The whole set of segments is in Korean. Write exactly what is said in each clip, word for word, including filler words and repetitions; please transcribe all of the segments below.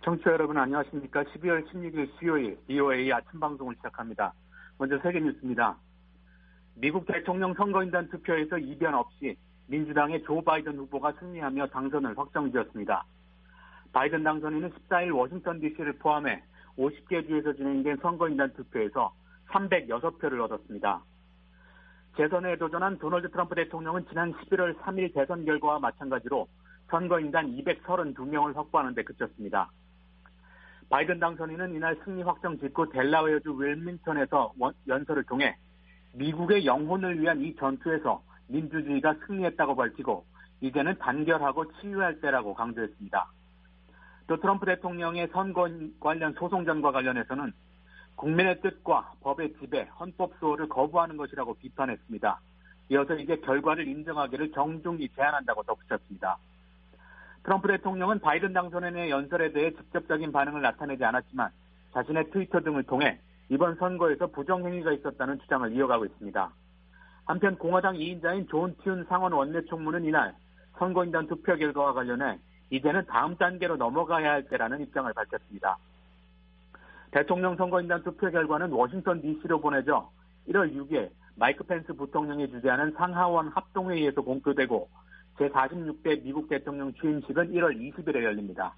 청취자 여러분 안녕하십니까? 십이월 십육일 수요일 비오에이 아침 방송을 시작합니다. 먼저 세계 뉴스입니다. 미국 대통령 선거인단 투표에서 이변 없이 민주당의 조 바이든 후보가 승리하며 당선을 확정지었습니다. 바이든 당선인은 십사일 워싱턴 디씨를 포함해 오십 개 주에서 진행된 선거인단 투표에서 삼백육 표를 얻었습니다. 재선에 도전한 도널드 트럼프 대통령은 지난 십일월 삼일 대선 결과와 마찬가지로 선거인단 이백삼십이 명을 확보하는 데 그쳤습니다. 바이든 당선인은 이날 승리 확정 직후 델라웨어주 윌밍턴에서 연설을 통해 미국의 영혼을 위한 이 전투에서 민주주의가 승리했다고 밝히고 이제는 단결하고 치유할 때라고 강조했습니다. 또 트럼프 대통령의 선거 관련 소송전과 관련해서는 국민의 뜻과 법의 지배, 헌법 수호를 거부하는 것이라고 비판했습니다. 이어서 이제 결과를 인정하기를 정중히 제안한다고 덧붙였습니다. 트럼프 대통령은 바이든 당선인의 연설에 대해 직접적인 반응을 나타내지 않았지만 자신의 트위터 등을 통해 이번 선거에서 부정행위가 있었다는 주장을 이어가고 있습니다. 한편 공화당 이 인자인 존 튠 상원 원내총무는 이날 선거인단 투표 결과와 관련해 이제는 다음 단계로 넘어가야 할 때라는 입장을 밝혔습니다. 대통령 선거인단 투표 결과는 워싱턴 디씨로 보내져 일월 육일 마이크 펜스 부통령이 주재하는 상하원 합동회의에서 공표되고 제사십육 대 미국 대통령 취임식은 일월 이십일에 열립니다.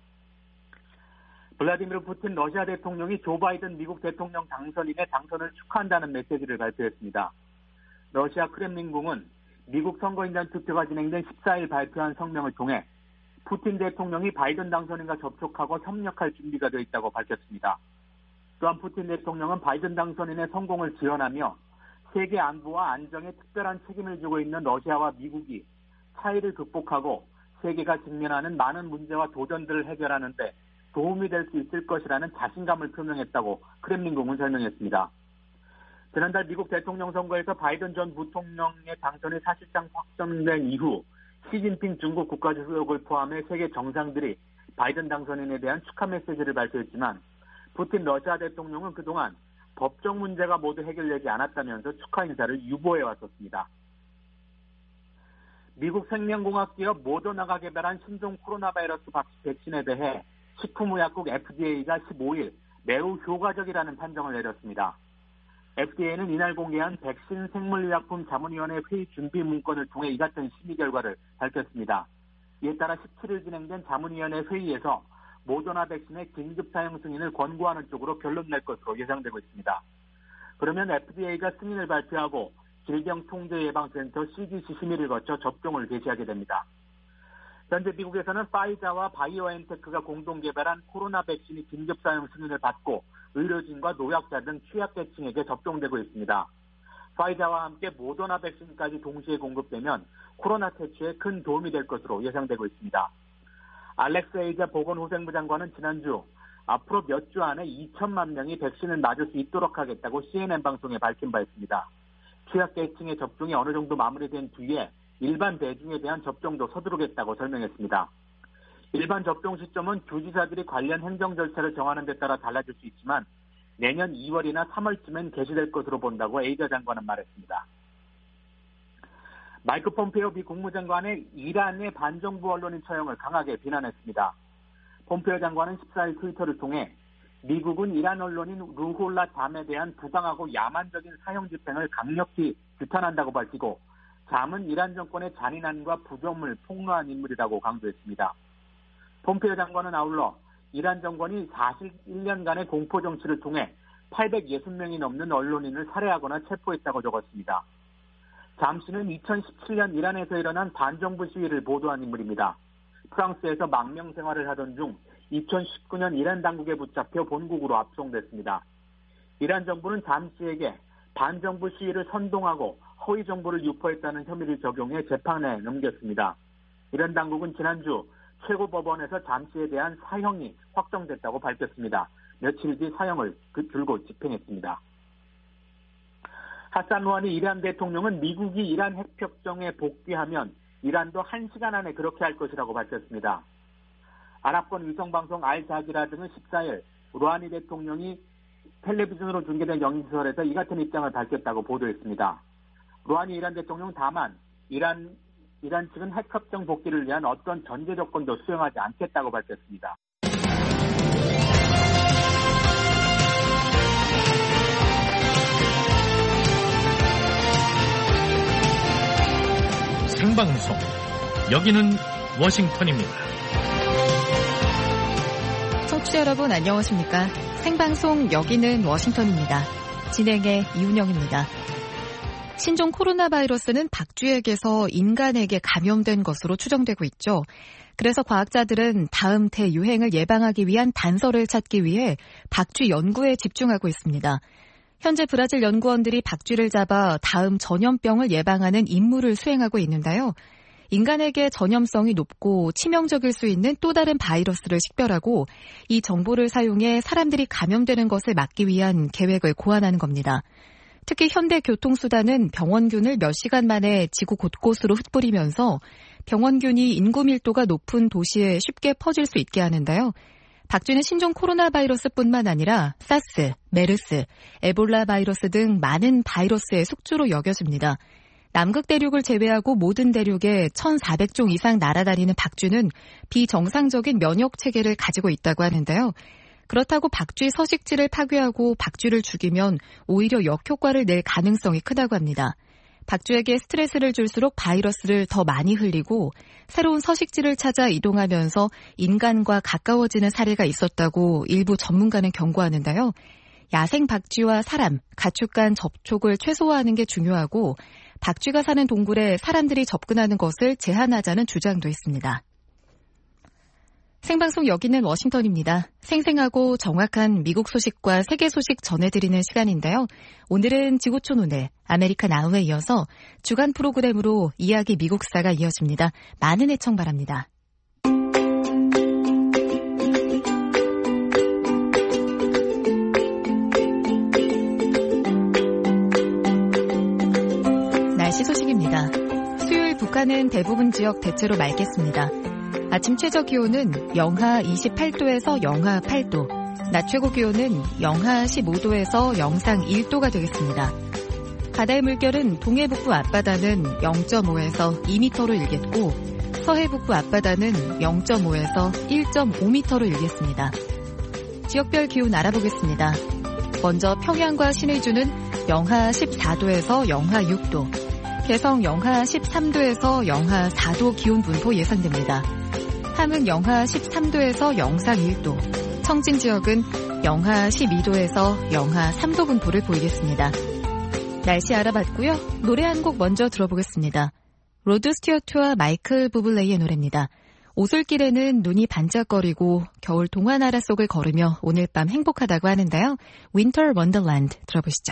블라디미르 푸틴 러시아 대통령이 조 바이든 미국 대통령 당선인의 당선을 축하한다는 메시지를 발표했습니다. 러시아 크렘린궁은 미국 선거인단 투표가 진행된 십사일 발표한 성명을 통해 푸틴 대통령이 바이든 당선인과 접촉하고 협력할 준비가 되어 있다고 밝혔습니다. 또한 푸틴 대통령은 바이든 당선인의 성공을 지원하며 세계 안보와 안정에 특별한 책임을 지고 있는 러시아와 미국이 차이를 극복하고 세계가 직면하는 많은 문제와 도전들을 해결하는 데 도움이 될 수 있을 것이라는 자신감을 표명했다고 크렘린궁은 설명했습니다. 지난달 미국 대통령 선거에서 바이든 전 부통령의 당선이 사실상 확정된 이후 시진핑 중국 국가주석을 포함해 세계 정상들이 바이든 당선인에 대한 축하 메시지를 발표했지만 푸틴 러시아 대통령은 그동안 법적 문제가 모두 해결되지 않았다면서 축하 인사를 유보해왔었습니다. 미국 생명공학 기업 모더나가 개발한 신종 코로나 바이러스 백신에 대해 식품의약국 에프디에이가 십오일 매우 효과적이라는 판정을 내렸습니다. 에프디에이는 이날 공개한 백신 생물의약품 자문위원회 회의 준비 문건을 통해 이 같은 심의 결과를 밝혔습니다. 이에 따라 십칠일 진행된 자문위원회 회의에서 모더나 백신의 긴급 사용 승인을 권고하는 쪽으로 결론 낼 것으로 예상되고 있습니다. 그러면 에프디에이가 승인을 발표하고 질병통제예방센터 씨디씨 심의를 거쳐 접종을 개시하게 됩니다. 현재 미국에서는 파이자와 바이오엔테크가 공동 개발한 코로나 백신이 긴급 사용 승인을 받고 의료진과 노약자 등 취약계층에게 접종되고 있습니다. 파이자와 함께 모더나 백신까지 동시에 공급되면 코로나 퇴치에 큰 도움이 될 것으로 예상되고 있습니다. 알렉스 에이자 보건후생부 장관은 지난주 앞으로 몇 주 안에 이천만 명이 백신을 맞을 수 있도록 하겠다고 씨엔엔 방송에 밝힌 바 있습니다. 취약계층의 접종이 어느 정도 마무리된 뒤에 일반 대중에 대한 접종도 서두르겠다고 설명했습니다. 일반 접종 시점은 주지사들이 관련 행정 절차를 정하는 데 따라 달라질 수 있지만 내년 이월이나 삼월쯤엔 개시될 것으로 본다고 에이자 장관은 말했습니다. 마이크 폼페이오 미 국무장관의 이란의 반정부 언론인 처형을 강하게 비난했습니다. 폼페이오 장관은 십사일 트위터를 통해 미국은 이란 언론인 루홀라 잠에 대한 부당하고 야만적인 사형 집행을 강력히 규탄한다고 밝히고 잠은 이란 정권의 잔인함과 부조음을 폭로한 인물이라고 강조했습니다. 폼페이오 장관은 아울러 이란 정권이 사십일 년간의 공포 정치를 통해 팔백육 명이 넘는 언론인을 살해하거나 체포했다고 적었습니다. 잠 씨는 이천십칠 년 이란에서 일어난 반정부 시위를 보도한 인물입니다. 프랑스에서 망명 생활을 하던 중 이천십구 년 이란 당국에 붙잡혀 본국으로 압송됐습니다. 이란 정부는 잠 씨에게 반정부 시위를 선동하고 허위 정보를 유포했다는 혐의를 적용해 재판에 넘겼습니다. 이란 당국은 지난주 최고법원에서 잠 씨에 대한 사형이 확정됐다고 밝혔습니다. 며칠 뒤 사형을 줄곧 집행했습니다. 하산 루하니 이란 대통령은 미국이 이란 핵협정에 복귀하면 이란도 한 시간 안에 그렇게 할 것이라고 밝혔습니다. 아랍권 위성방송 알자지라 등은 십사일 루하니 대통령이 텔레비전으로 중계된 연설에서 이 같은 입장을 밝혔다고 보도했습니다. 루하니 이란 대통령 다만 이란, 이란 측은 핵협정 복귀를 위한 어떤 전제 조건도 수용하지 않겠다고 밝혔습니다. 생방송. 여기는 워싱턴입니다. 청취자 여러분 안녕하십니까? 생방송 여기는 워싱턴입니다. 진행의 이운영입니다. 신종 코로나 바이러스는 박쥐에게서 인간에게 감염된 것으로 추정되고 있죠. 그래서 과학자들은 다음 대유행을 예방하기 위한 단서를 찾기 위해 박쥐 연구에 집중하고 있습니다. 현재 브라질 연구원들이 박쥐를 잡아 다음 전염병을 예방하는 임무를 수행하고 있는데요. 인간에게 전염성이 높고 치명적일 수 있는 또 다른 바이러스를 식별하고 이 정보를 사용해 사람들이 감염되는 것을 막기 위한 계획을 고안하는 겁니다. 특히 현대 교통수단은 병원균을 몇 시간 만에 지구 곳곳으로 흩뿌리면서 병원균이 인구 밀도가 높은 도시에 쉽게 퍼질 수 있게 하는데요. 박쥐는 신종 코로나 바이러스뿐만 아니라 사스, 메르스, 에볼라 바이러스 등 많은 바이러스의 숙주로 여겨집니다. 남극 대륙을 제외하고 모든 대륙에 천사백 종 이상 날아다니는 박쥐는 비정상적인 면역 체계를 가지고 있다고 하는데요. 그렇다고 박쥐 서식지를 파괴하고 박쥐를 죽이면 오히려 역효과를 낼 가능성이 크다고 합니다. 박쥐에게 스트레스를 줄수록 바이러스를 더 많이 흘리고 새로운 서식지를 찾아 이동하면서 인간과 가까워지는 사례가 있었다고 일부 전문가는 경고하는데요. 야생 박쥐와 사람, 가축 간 접촉을 최소화하는 게 중요하고 박쥐가 사는 동굴에 사람들이 접근하는 것을 제한하자는 주장도 있습니다. 생방송 여기는 워싱턴입니다. 생생하고 정확한 미국 소식과 세계 소식 전해드리는 시간인데요. 오늘은 지구촌 오늘, 아메리카 나우에 이어서 주간 프로그램으로 이야기 미국사가 이어집니다. 많은 애청 바랍니다. 날씨 소식입니다. 수요일 북한은 대부분 지역 대체로 맑겠습니다. 아침 최저 기온은 영하 이십팔 도에서 영하 팔 도, 낮 최고 기온은 영하 십오 도에서 영상 일 도가 되겠습니다. 바다의 물결은 동해 북부 앞바다는 영 점 오에서 이 미터로 일겠고 서해 북부 앞바다는 영 점 오에서 일 점 오 미터로 일겠습니다. 지역별 기온 알아보겠습니다. 먼저 평양과 신의주는 영하 십사 도에서 영하 육 도, 개성 영하 십삼 도에서 영하 사 도 기온 분포 예상됩니다. 함은 영하 십삼 도에서 영상 일 도, 청진 지역은 영하 십이 도에서 영하 삼 도 분포를 보이겠습니다. 날씨 알아봤고요. 노래 한 곡 먼저 들어보겠습니다. 로드 스튜어트와 마이클 부블레이의 노래입니다. 오솔길에는 눈이 반짝거리고 겨울 동화나라 속을 걸으며 오늘 밤 행복하다고 하는데요. Winter Wonderland 들어보시죠.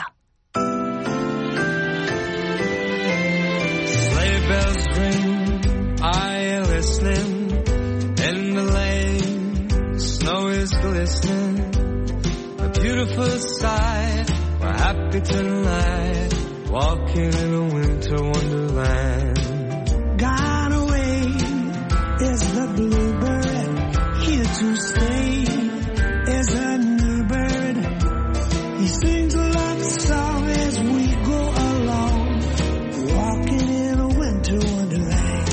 Sleigh bells ring, I am listening. In the lane, snow is glistening, a beautiful sight, we're happy tonight, walking in a winter wonderland. Gone away is the bluebird, here to stay is a new bird. He sings a love song as we go along, walking in a winter wonderland.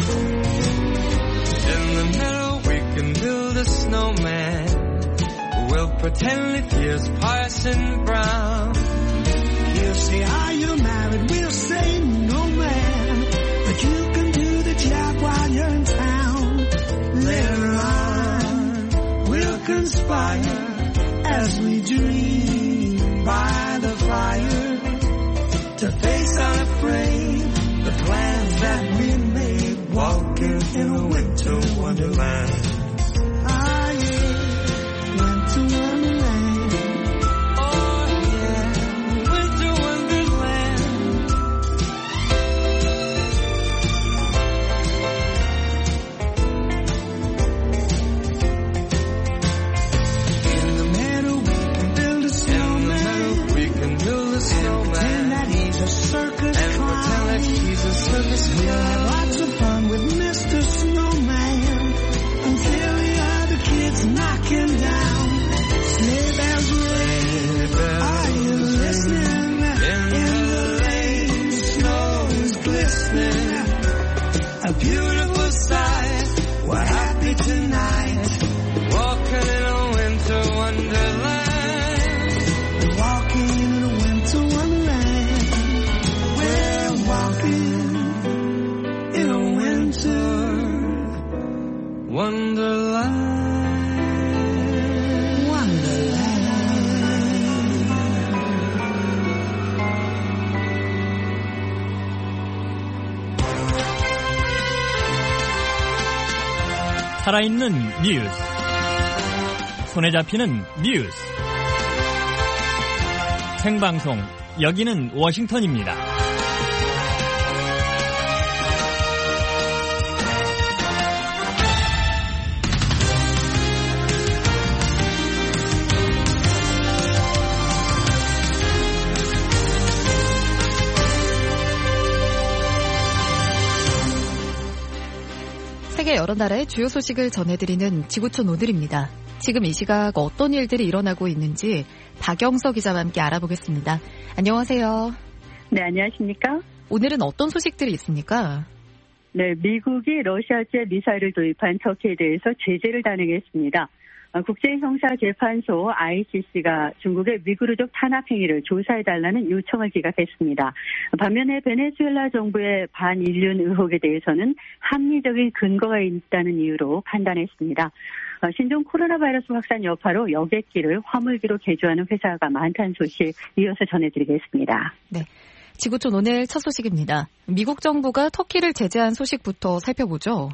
In the middle build a snowman. We'll pretend if he is Parson Brown. He'll say, are you married? We'll say, no man. But you can do the job while you're in town. Later on, we'll conspire as we dream by the fire to face unafraid the plans that we made, walking in a winter wonderland. In a winter 살아있는 뉴스, 손에 잡히는 뉴스, 생방송 여기는 워싱턴입니다. 세계 여러 나라의 주요 소식을 전해드리는 지구촌 오늘입니다. 지금 이 시각 어떤 일들이 일어나고 있는지 박영서 기자와 함께 알아보겠습니다. 안녕하세요. 네, 안녕하십니까? 오늘은 어떤 소식들이 있습니까? 네, 미국이 러시아제 미사일을 도입한 터키에 대해서 제재를 단행했습니다. 국제형사재판소 아이씨씨가 중국의 위구르족 탄압 행위를 조사해달라는 요청을 기각했습니다. 반면에 베네수엘라 정부의 반인륜 의혹에 대해서는 합리적인 근거가 있다는 이유로 판단했습니다. 신종 코로나 바이러스 확산 여파로 여객기를 화물기로 개조하는 회사가 많다는 소식 이어서 전해드리겠습니다. 네, 지구촌 오늘 첫 소식입니다. 미국 정부가 터키를 제재한 소식부터 살펴보죠.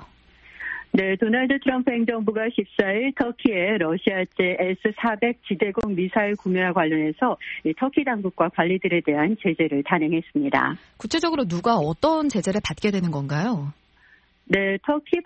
네, 도널드 트럼프 행정부가 십사일 터키의 러시아제 에스 사백 지대공 미사일 구매와 관련해서 터키 당국과 관리들에 대한 제재를 단행했습니다. 구체적으로 누가 어떤 제재를 받게 되는 건가요? 네, 터키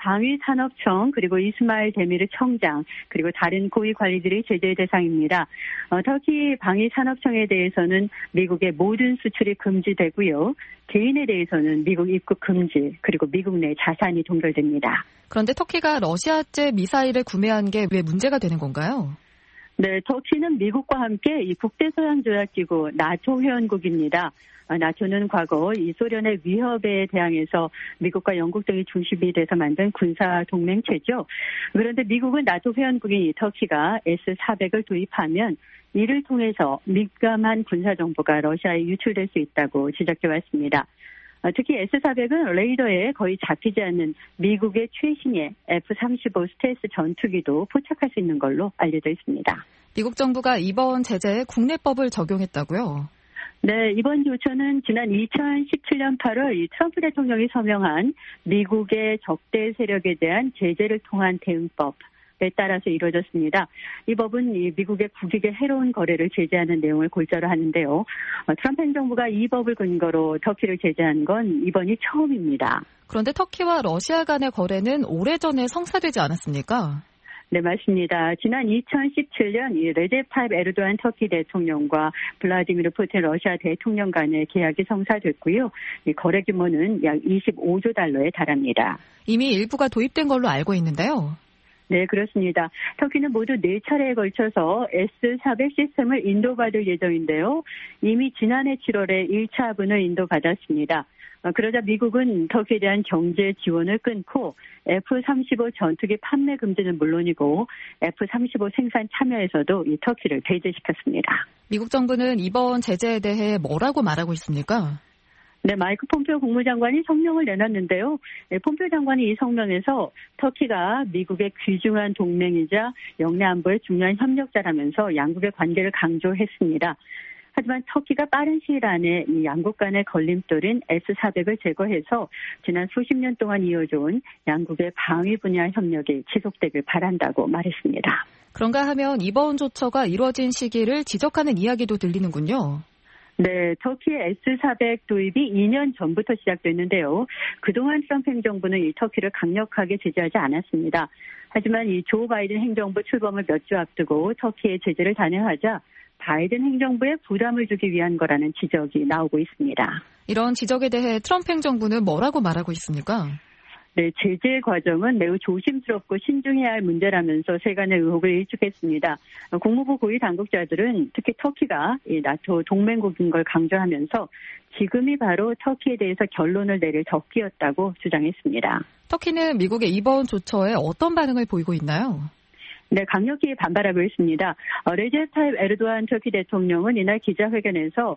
방위산업청 그리고 이스마일 데미르 청장 그리고 다른 고위 관리들이 제재의 대상입니다. 어, 터키 방위산업청에 대해서는 미국의 모든 수출이 금지되고요. 개인에 대해서는 미국 입국 금지 그리고 미국 내 자산이 동결됩니다. 그런데 터키가 러시아제 미사일을 구매한 게 왜 문제가 되는 건가요? 네, 터키는 미국과 함께 이 국제소양조약기구 나토 회원국입니다. 나토는 과거 이 소련의 위협에 대항해서 미국과 영국 등이 중심이 돼서 만든 군사 동맹체죠. 그런데 미국은 나토 회원국인 이 터키가 에스 사백을 도입하면 이를 통해서 민감한 군사 정보가 러시아에 유출될 수 있다고 지적해 왔습니다. 특히 에스 사백은 레이더에 거의 잡히지 않는 미국의 최신의 에프 삼십오 스텔스 전투기도 포착할 수 있는 걸로 알려져 있습니다. 미국 정부가 이번 제재에 국내법을 적용했다고요? 네, 이번 조처는 지난 이천십칠년 팔월 이 트럼프 대통령이 서명한 미국의 적대 세력에 대한 제재를 통한 대응법에 따라서 이루어졌습니다. 이 법은 이 미국의 국익에 해로운 거래를 제재하는 내용을 골자로 하는데요. 트럼프 행정부가 이 법을 근거로 터키를 제재한 건 이번이 처음입니다. 그런데 터키와 러시아 간의 거래는 오래전에 성사되지 않았습니까? 네, 맞습니다. 지난 이천십칠년 이 레제 타입 에르도안 터키 대통령과 블라디미르 푸틴 러시아 대통령 간의 계약이 성사됐고요. 이 거래 규모는 약 이십오조 달러에 달합니다. 이미 일부가 도입된 걸로 알고 있는데요. 네, 그렇습니다. 터키는 모두 네 차례에 걸쳐서 에스 사백 시스템을 인도받을 예정인데요. 이미 지난해 칠월에 일 차분을 인도받았습니다. 그러자 미국은 터키에 대한 경제 지원을 끊고 에프 삼십오 전투기 판매 금지는 물론이고 에프 삼십오 생산 참여에서도 이 터키를 배제시켰습니다. 미국 정부는 이번 제재에 대해 뭐라고 말하고 있습니까? 네, 마이크 폼페오 국무장관이 성명을 내놨는데요. 네, 폼페오 장관이 이 성명에서 터키가 미국의 귀중한 동맹이자 영내 안보의 중요한 협력자라면서 양국의 관계를 강조했습니다. 하지만 터키가 빠른 시일 안에 이 양국 간의 걸림돌인 에스 사백을 제거해서 지난 수십 년 동안 이어져온 양국의 방위 분야 협력이 지속되길 바란다고 말했습니다. 그런가 하면 이번 조처가 이루어진 시기를 지적하는 이야기도 들리는군요. 네, 터키의 에스 사백 도입이 이 년 전부터 시작됐는데요. 그동안 트럼프 행정부는 이 터키를 강력하게 제재하지 않았습니다. 하지만 이 조 바이든 행정부 출범을 몇 주 앞두고 터키의 제재를 단행하자 바이든 행정부에 부담을 주기 위한 거라는 지적이 나오고 있습니다. 이런 지적에 대해 트럼프 행정부는 뭐라고 말하고 있습니까? 네, 제재 과정은 매우 조심스럽고 신중해야 할 문제라면서 세간의 의혹을 일축했습니다. 국무부 고위 당국자들은 특히 터키가 이 나토 동맹국인 걸 강조하면서 지금이 바로 터키에 대해서 결론을 내릴 적기였다고 주장했습니다. 터키는 미국의 이번 조처에 어떤 반응을 보이고 있나요? 네, 강력히 반발하고 있습니다. 레제 타입 에르도안 터키 대통령은 이날 기자회견에서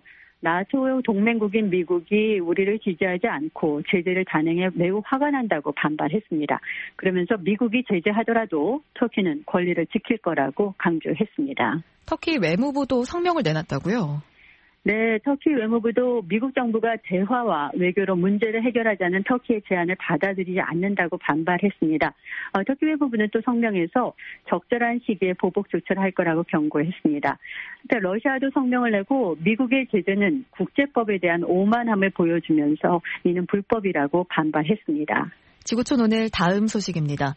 나토 동맹국인 미국이 우리를 지지하지 않고 제재를 단행해 매우 화가 난다고 반발했습니다. 그러면서 미국이 제재하더라도 터키는 권리를 지킬 거라고 강조했습니다. 터키 외무부도 성명을 내놨다고요? 네, 터키 외무부도 미국 정부가 대화와 외교로 문제를 해결하자는 터키의 제안을 받아들이지 않는다고 반발했습니다. 어, 터키 외무부는 또 성명에서 적절한 시기에 보복 조처를 할 거라고 경고했습니다. 러시아도 성명을 내고 미국의 제재는 국제법에 대한 오만함을 보여주면서 이는 불법이라고 반발했습니다. 지구촌 오늘 다음 소식입니다.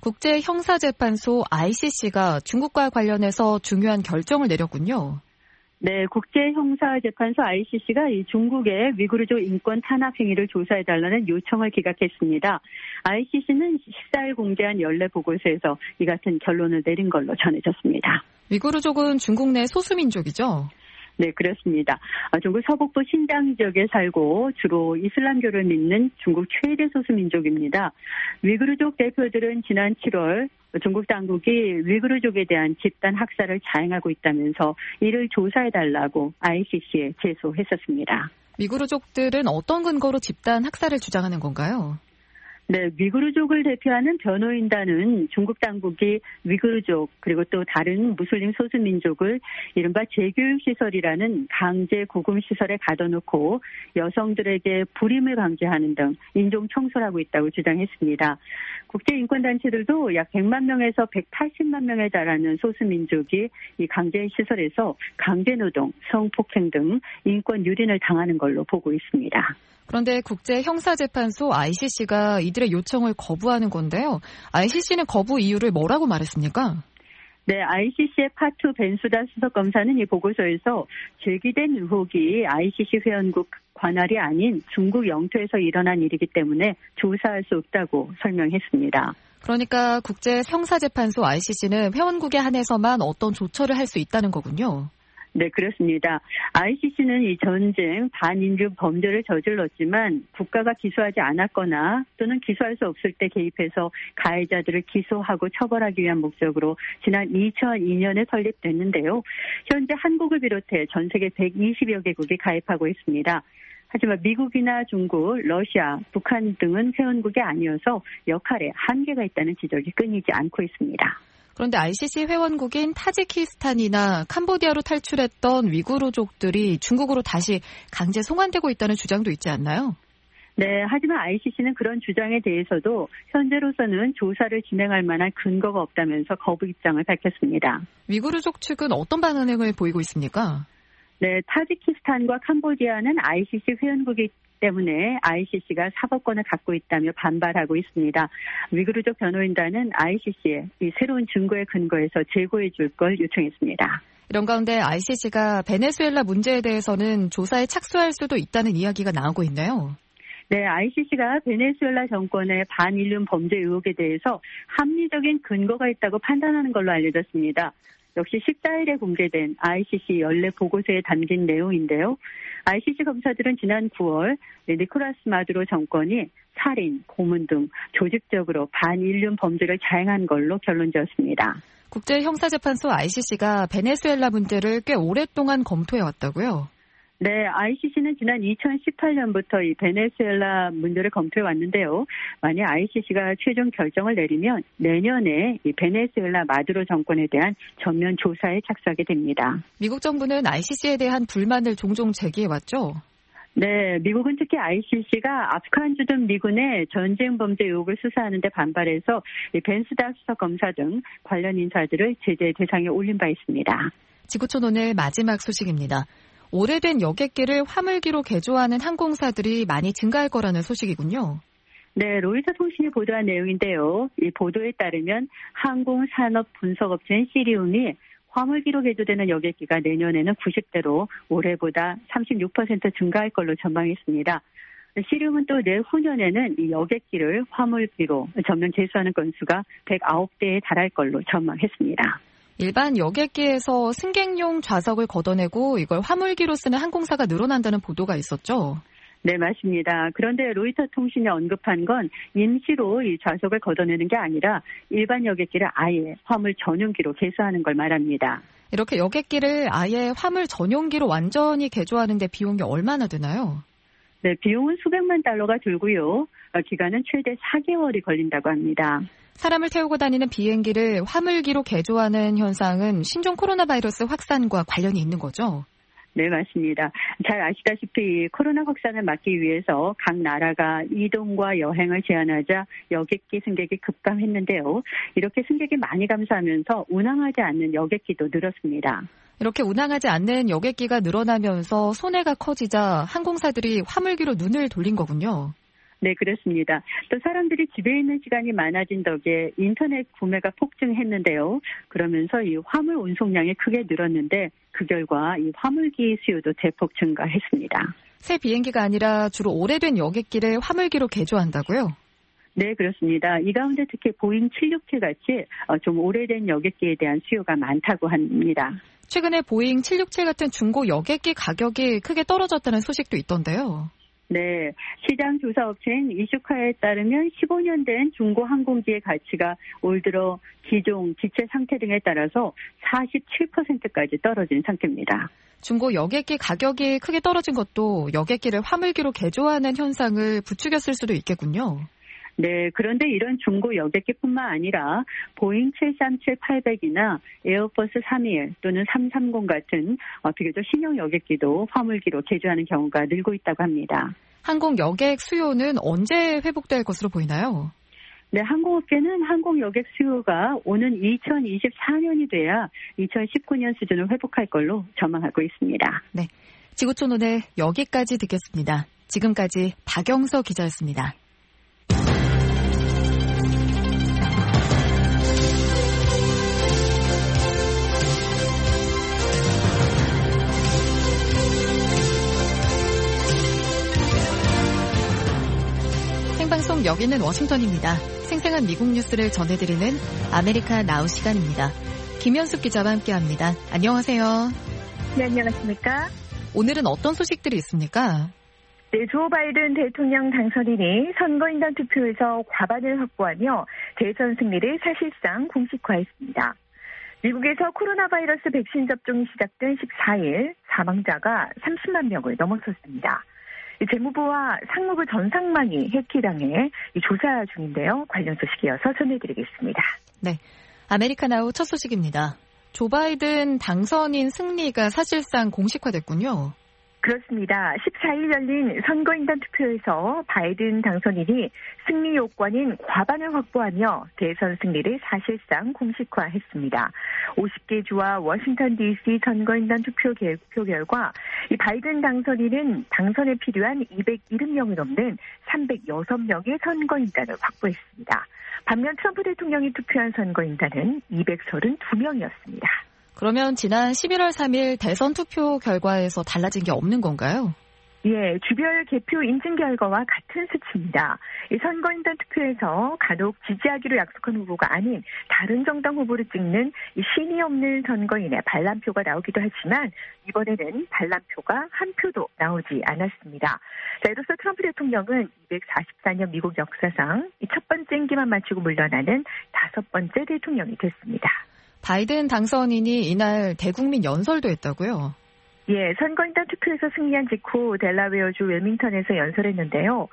국제형사재판소 아이씨씨가 중국과 관련해서 중요한 결정을 내렸군요. 네, 국제형사재판소 아이씨씨가 이 중국의 위구르족 인권 탄압 행위를 조사해달라는 요청을 기각했습니다. 아이씨씨는 십사 일 공개한 연례 보고서에서 이 같은 결론을 내린 걸로 전해졌습니다. 위구르족은 중국 내 소수민족이죠? 네, 그렇습니다. 중국 서북부 신장 지역에 살고 주로 이슬람교를 믿는 중국 최대 소수민족입니다. 위구르족 대표들은 지난 칠월 중국 당국이 위구르족에 대한 집단 학살을 자행하고 있다면서 이를 조사해달라고 아이씨씨에 제소했었습니다. 위구르족들은 어떤 근거로 집단 학살을 주장하는 건가요? 네, 위구르족을 대표하는 변호인단은 중국 당국이 위구르족 그리고 또 다른 무슬림 소수민족을 이른바 재교육시설이라는 강제 구금시설에 가둬놓고 여성들에게 불임을 강제하는 등 인종 청소를 하고 있다고 주장했습니다. 국제인권단체들도 약 백만 명에서 백팔십만 명에 달하는 소수민족이 이 강제시설에서 강제노동, 성폭행 등 인권 유린을 당하는 걸로 보고 있습니다. 그런데 국제형사재판소 아이씨씨가 이들의 요청을 거부하는 건데요. 아이씨씨는 거부 이유를 뭐라고 말했습니까? 네, 아이씨씨의 파투 벤수다 수석검사는 이 보고서에서 제기된 의혹이 아이씨씨 회원국 관할이 아닌 중국 영토에서 일어난 일이기 때문에 조사할 수 없다고 설명했습니다. 그러니까 국제형사재판소 아이씨씨는 회원국에 한해서만 어떤 조처를 할 수 있다는 거군요. 네, 그렇습니다. 아이씨씨는 이 전쟁, 반인류 범죄를 저질렀지만 국가가 기소하지 않았거나 또는 기소할 수 없을 때 개입해서 가해자들을 기소하고 처벌하기 위한 목적으로 지난 이천이 년에 설립됐는데요. 현재 한국을 비롯해 전 세계 백이십여 개국이 가입하고 있습니다. 하지만 미국이나 중국, 러시아, 북한 등은 회원국이 아니어서 역할에 한계가 있다는 지적이 끊이지 않고 있습니다. 그런데 아이씨씨 회원국인 타지키스탄이나 캄보디아로 탈출했던 위구르족들이 중국으로 다시 강제 송환되고 있다는 주장도 있지 않나요? 네, 하지만 아이씨씨는 그런 주장에 대해서도 현재로서는 조사를 진행할 만한 근거가 없다면서 거부 입장을 밝혔습니다. 위구르족 측은 어떤 반응을 보이고 있습니까? 네, 타지키스탄과 캄보디아는 아이씨씨 회원국이 때문에 아이씨씨가 사법권을 갖고 있다며 반발하고 있습니다. 위구르족 변호인단은 아이씨씨에 이 새로운 증거에 근거해서 제고해 줄 걸 요청했습니다. 이런 가운데 아이씨씨가 베네수엘라 문제에 대해서는 조사에 착수할 수도 있다는 이야기가 나오고 있네요. 네, 아이씨씨가 베네수엘라 정권의 반인륜 범죄 의혹에 대해서 합리적인 근거가 있다고 판단하는 걸로 알려졌습니다. 역시 십사 일에 공개된 아이씨씨 연례 보고서에 담긴 내용인데요. 아이씨씨 검사들은 지난 구월 니콜라스 마두로 정권이 살인, 고문 등 조직적으로 반인륜 범죄를 자행한 걸로 결론지었습니다. 국제형사재판소 아이씨씨가 베네수엘라 문제를 꽤 오랫동안 검토해왔다고요? 네, 아이씨씨는 지난 이천십팔 년부터 이 베네수엘라 문제를 검토해 왔는데요. 만약 아이씨씨가 최종 결정을 내리면 내년에 이 베네수엘라 마두로 정권에 대한 전면 조사에 착수하게 됩니다. 미국 정부는 아이씨씨에 대한 불만을 종종 제기해왔죠? 네, 미국은 특히 아이씨씨가 아프간 주둔 미군의 전쟁 범죄 의혹을 수사하는 데 반발해서 이 벤스다 수석 검사 등 관련 인사들을 제재 대상에 올린 바 있습니다. 지구촌 오늘 마지막 소식입니다. 오래된 여객기를 화물기로 개조하는 항공사들이 많이 증가할 거라는 소식이군요. 네, 로이터 통신이 보도한 내용인데요. 이 보도에 따르면 항공산업분석업체인 시리움이 화물기로 개조되는 여객기가 내년에는 구십 대로 올해보다 삼십육 퍼센트 증가할 걸로 전망했습니다. 시리움은 또 내후년에는 이 여객기를 화물기로 전면 개수하는 건수가 백구 대에 달할 걸로 전망했습니다. 일반 여객기에서 승객용 좌석을 걷어내고 이걸 화물기로 쓰는 항공사가 늘어난다는 보도가 있었죠? 네, 맞습니다. 그런데 로이터 통신이 언급한 건 임시로 이 좌석을 걷어내는 게 아니라 일반 여객기를 아예 화물 전용기로 개조하는 걸 말합니다. 이렇게 여객기를 아예 화물 전용기로 완전히 개조하는 데 비용이 얼마나 드나요? 네, 비용은 수백만 달러가 들고요. 기간은 최대 사 개월이 걸린다고 합니다. 사람을 태우고 다니는 비행기를 화물기로 개조하는 현상은 신종 코로나 바이러스 확산과 관련이 있는 거죠? 네, 맞습니다. 잘 아시다시피 코로나 확산을 막기 위해서 각 나라가 이동과 여행을 제한하자 여객기 승객이 급감했는데요. 이렇게 승객이 많이 감소하면서 운항하지 않는 여객기도 늘었습니다. 이렇게 운항하지 않는 여객기가 늘어나면서 손해가 커지자 항공사들이 화물기로 눈을 돌린 거군요. 네, 그렇습니다. 또 사람들이 집에 있는 시간이 많아진 덕에 인터넷 구매가 폭증했는데요. 그러면서 이 화물 운송량이 크게 늘었는데 그 결과 이 화물기 수요도 대폭 증가했습니다. 새 비행기가 아니라 주로 오래된 여객기를 화물기로 개조한다고요? 네, 그렇습니다. 이 가운데 특히 보잉 칠육칠 같이 좀 오래된 여객기에 대한 수요가 많다고 합니다. 최근에 보잉 칠육칠 같은 중고 여객기 가격이 크게 떨어졌다는 소식도 있던데요. 네, 시장 조사 업체인 이슈카에 따르면 십오 년 된 중고 항공기의 가치가 올 들어 기종, 기체 상태 등에 따라서 사십칠 퍼센트까지 떨어진 상태입니다. 중고 여객기 가격이 크게 떨어진 것도 여객기를 화물기로 개조하는 현상을 부추겼을 수도 있겠군요. 네, 그런데 이런 중고 여객기뿐만 아니라 보잉 칠삼칠 팔백이나 에어버스 삼이일 또는 삼삼공 같은 비교적 신형 여객기도 화물기로 개조하는 경우가 늘고 있다고 합니다. 항공 여객 수요는 언제 회복될 것으로 보이나요? 네, 항공업계는 항공 여객 수요가 오는 이천이십사 년이 돼야 이천십구 년 수준을 회복할 걸로 전망하고 있습니다. 네, 지구촌 오늘 여기까지 듣겠습니다. 지금까지 박영서 기자였습니다. 생방송 여기는 워싱턴입니다. 생생한 미국 뉴스를 전해드리는 아메리카 나우 시간입니다. 김현숙 기자와 함께합니다. 안녕하세요. 네, 안녕하십니까? 오늘은 어떤 소식들이 있습니까? 네, 조 바이든 대통령 당선인이 선거인단 투표에서 과반을 확보하며 대선 승리를 사실상 공식화했습니다. 미국에서 코로나 바이러스 백신 접종이 시작된 십사 일 사망자가 삼십만 명을 넘어섰습니다. 재무부와 상무부 전상망이 해킹당해 조사 중인데요. 관련 소식 이어서 전해드리겠습니다. 네, 아메리카 나우 첫 소식입니다. 조 바이든 당선인 승리가 사실상 공식화됐군요. 그렇습니다. 십사 일 열린 선거인단 투표에서 바이든 당선인이 승리 요건인 과반을 확보하며 대선 승리를 사실상 공식화했습니다. 오십 개 주와 워싱턴 디씨 선거인단 투표 결과 이 바이든 당선인은 당선에 필요한 이백칠십 명이 넘는 삼백육 명의 선거인단을 확보했습니다. 반면 트럼프 대통령이 투표한 선거인단은 이백삼십이 명이었습니다. 그러면 지난 십일월 삼일 대선 투표 결과에서 달라진 게 없는 건가요? 예, 주별 개표 인증 결과와 같은 수치입니다. 이 선거인단 투표에서 간혹 지지하기로 약속한 후보가 아닌 다른 정당 후보를 찍는 이 신이 없는 선거인의 반란표가 나오기도 하지만 이번에는 반란표가 한 표도 나오지 않았습니다. 자, 이로써 트럼프 대통령은 이백사십사 년 미국 역사상 이 첫 번째 임기만 마치고 물러나는 다섯 번째 대통령이 됐습니다. 바이든 당선인이 이날 대국민 연설도 했다고요? 예, 선거인단 투표에서 승리한 직후 델라웨어주 웰밍턴에서 연설했는데요.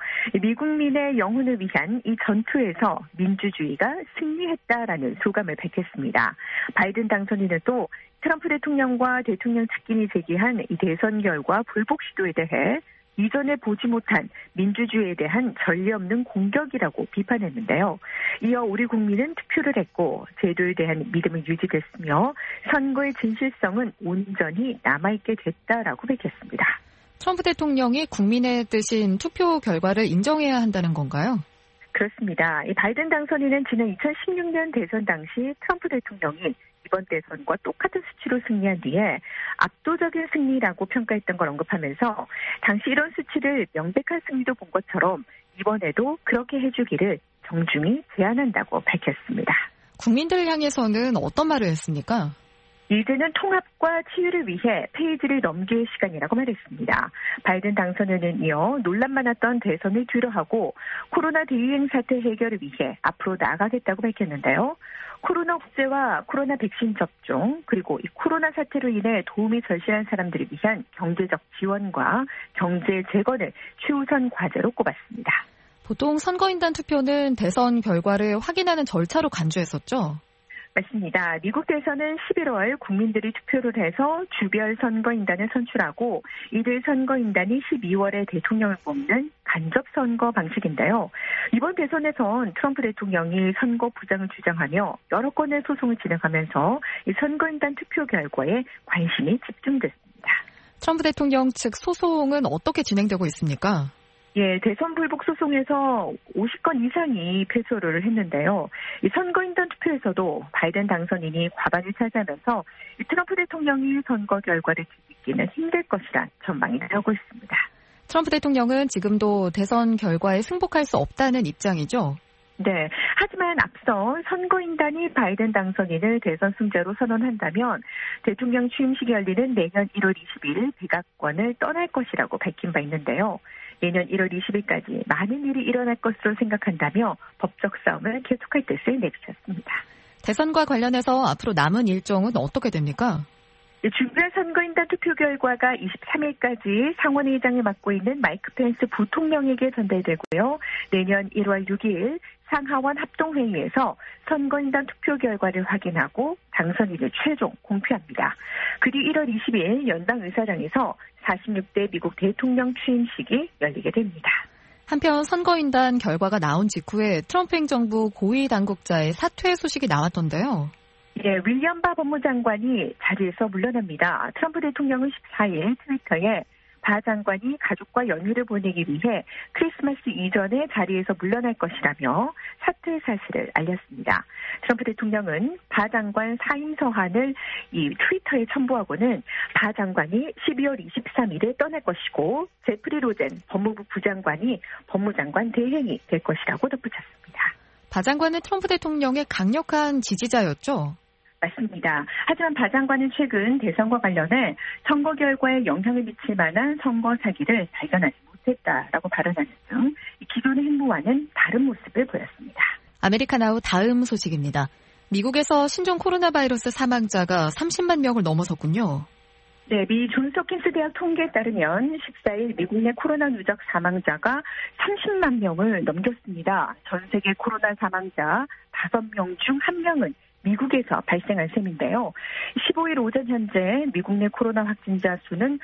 미국민의 영혼을 위한 이 전투에서 민주주의가 승리했다라는 소감을 밝혔습니다. 바이든 당선인은 또 트럼프 대통령과 대통령 측근이 제기한 이 대선 결과 불복 시도에 대해 이전에 보지 못한 민주주의에 대한 전례 없는 공격이라고 비판했는데요. 이어 우리 국민은 투표를 했고 제도에 대한 믿음은 유지됐으며 선거의 진실성은 온전히 남아있게 됐다라고 밝혔습니다. 트럼프 대통령이 국민의 뜻인 투표 결과를 인정해야 한다는 건가요? 그렇습니다. 이 바이든 당선인은 지난 이천십육 년 대선 당시 트럼프 대통령이 이번 대선과 똑같은 수치로 승리한 뒤에 압도적인 승리라고 평가했던 걸 언급하면서 당시 이런 수치를 명백한 승리도 본 것처럼 이번에도 그렇게 해주기를 정중히 제안한다고 밝혔습니다. 국민들 향해서는 어떤 말을 했습니까? 이제는 통합과 치유를 위해 페이지를 넘길 시간이라고 말했습니다. 바이든 당선인은 이어 논란 많았던 대선을 뒤로하고 코로나 대유행 사태 해결을 위해 앞으로 나아가겠다고 밝혔는데요. 코로나 억제와 코로나 백신 접종 그리고 이 코로나 사태로 인해 도움이 절실한 사람들을 위한 경제적 지원과 경제 재건을 최우선 과제로 꼽았습니다. 보통 선거인단 투표는 대선 결과를 확인하는 절차로 간주했었죠? 맞습니다. 미국 대선은 십일월 국민들이 투표를 해서 주별 선거인단을 선출하고 이들 선거인단이 십이월에 대통령을 뽑는 간접선거 방식인데요. 이번 대선에선 트럼프 대통령이 선거 부장을 주장하며 여러 건의 소송을 진행하면서 이 선거인단 투표 결과에 관심이 집중됐습니다. 트럼프 대통령 측 소송은 어떻게 진행되고 있습니까? 예, 대선 불복 소송에서 오십 건 이상이 패소를 했는데요. 이 선거인단 투표에서도 바이든 당선인이 과반을 차지하면서 이 트럼프 대통령이 선거 결과를 뒤집기는 힘들 것이라 전망이 나오고 있습니다. 트럼프 대통령은 지금도 대선 결과에 승복할 수 없다는 입장이죠? 네. 하지만 앞서 선거인단이 바이든 당선인을 대선 승자로 선언한다면 대통령 취임식이 열리는 내년 일월 이십일 백악관을 떠날 것이라고 밝힌 바 있는데요. 내년 일월 이십일까지 많은 일이 일어날 것으로 생각한다며 법적 싸움을 계속할 뜻을 내비쳤습니다. 대선과 관련해서 앞으로 남은 일정은 어떻게 됩니까? 주별 선거인단 투표 결과가 이십삼일까지 상원의장을 맡고 있는 마이크 펜스 부통령에게 전달되고요. 내년 일월 육일 상하원 합동회의에서 선거인단 투표 결과를 확인하고 당선인을 최종 공표합니다. 그리고 일월 이십일 연방의사당에서 사십육 대 미국 대통령 취임식이 열리게 됩니다. 한편 선거인단 결과가 나온 직후에 트럼프 행정부 고위 당국자의 사퇴 소식이 나왔던데요. 예, 윌리엄 바 법무장관이 자리에서 물러납니다. 트럼프 대통령은 십사일 트위터에 바 장관이 가족과 연휴를 보내기 위해 크리스마스 이전에 자리에서 물러날 것이라며 사퇴 사실을 알렸습니다. 트럼프 대통령은 바 장관 사임 서한을 이 트위터에 첨부하고는 바 장관이 십이월 이십삼일에 떠날 것이고 제프리 로젠 법무부 부장관이 법무장관 대행이 될 것이라고 덧붙였습니다. 바 장관은 트럼프 대통령의 강력한 지지자였죠? 맞습니다. 하지만 바 장관은 최근 대선과 관련해 선거 결과에 영향을 미칠 만한 선거 사기를 발견하지 못했다라고 발언하는 등 기존의 행보와는 다른 모습을 보였습니다. 아메리카나우 다음 소식입니다. 미국에서 신종 코로나 바이러스 사망자가 삼십만 명을 넘어섰군요. 네, 미 존스 홉킨스 대학 통계에 따르면 십사일 미국 내 코로나 누적 사망자가 삼십만 명을 넘겼습니다. 전 세계 코로나 사망자 다섯 명 중 한 명은 미국에서 발생한 셈인데요. 십오일 오전 현재 미국 내 코로나 확진자 수는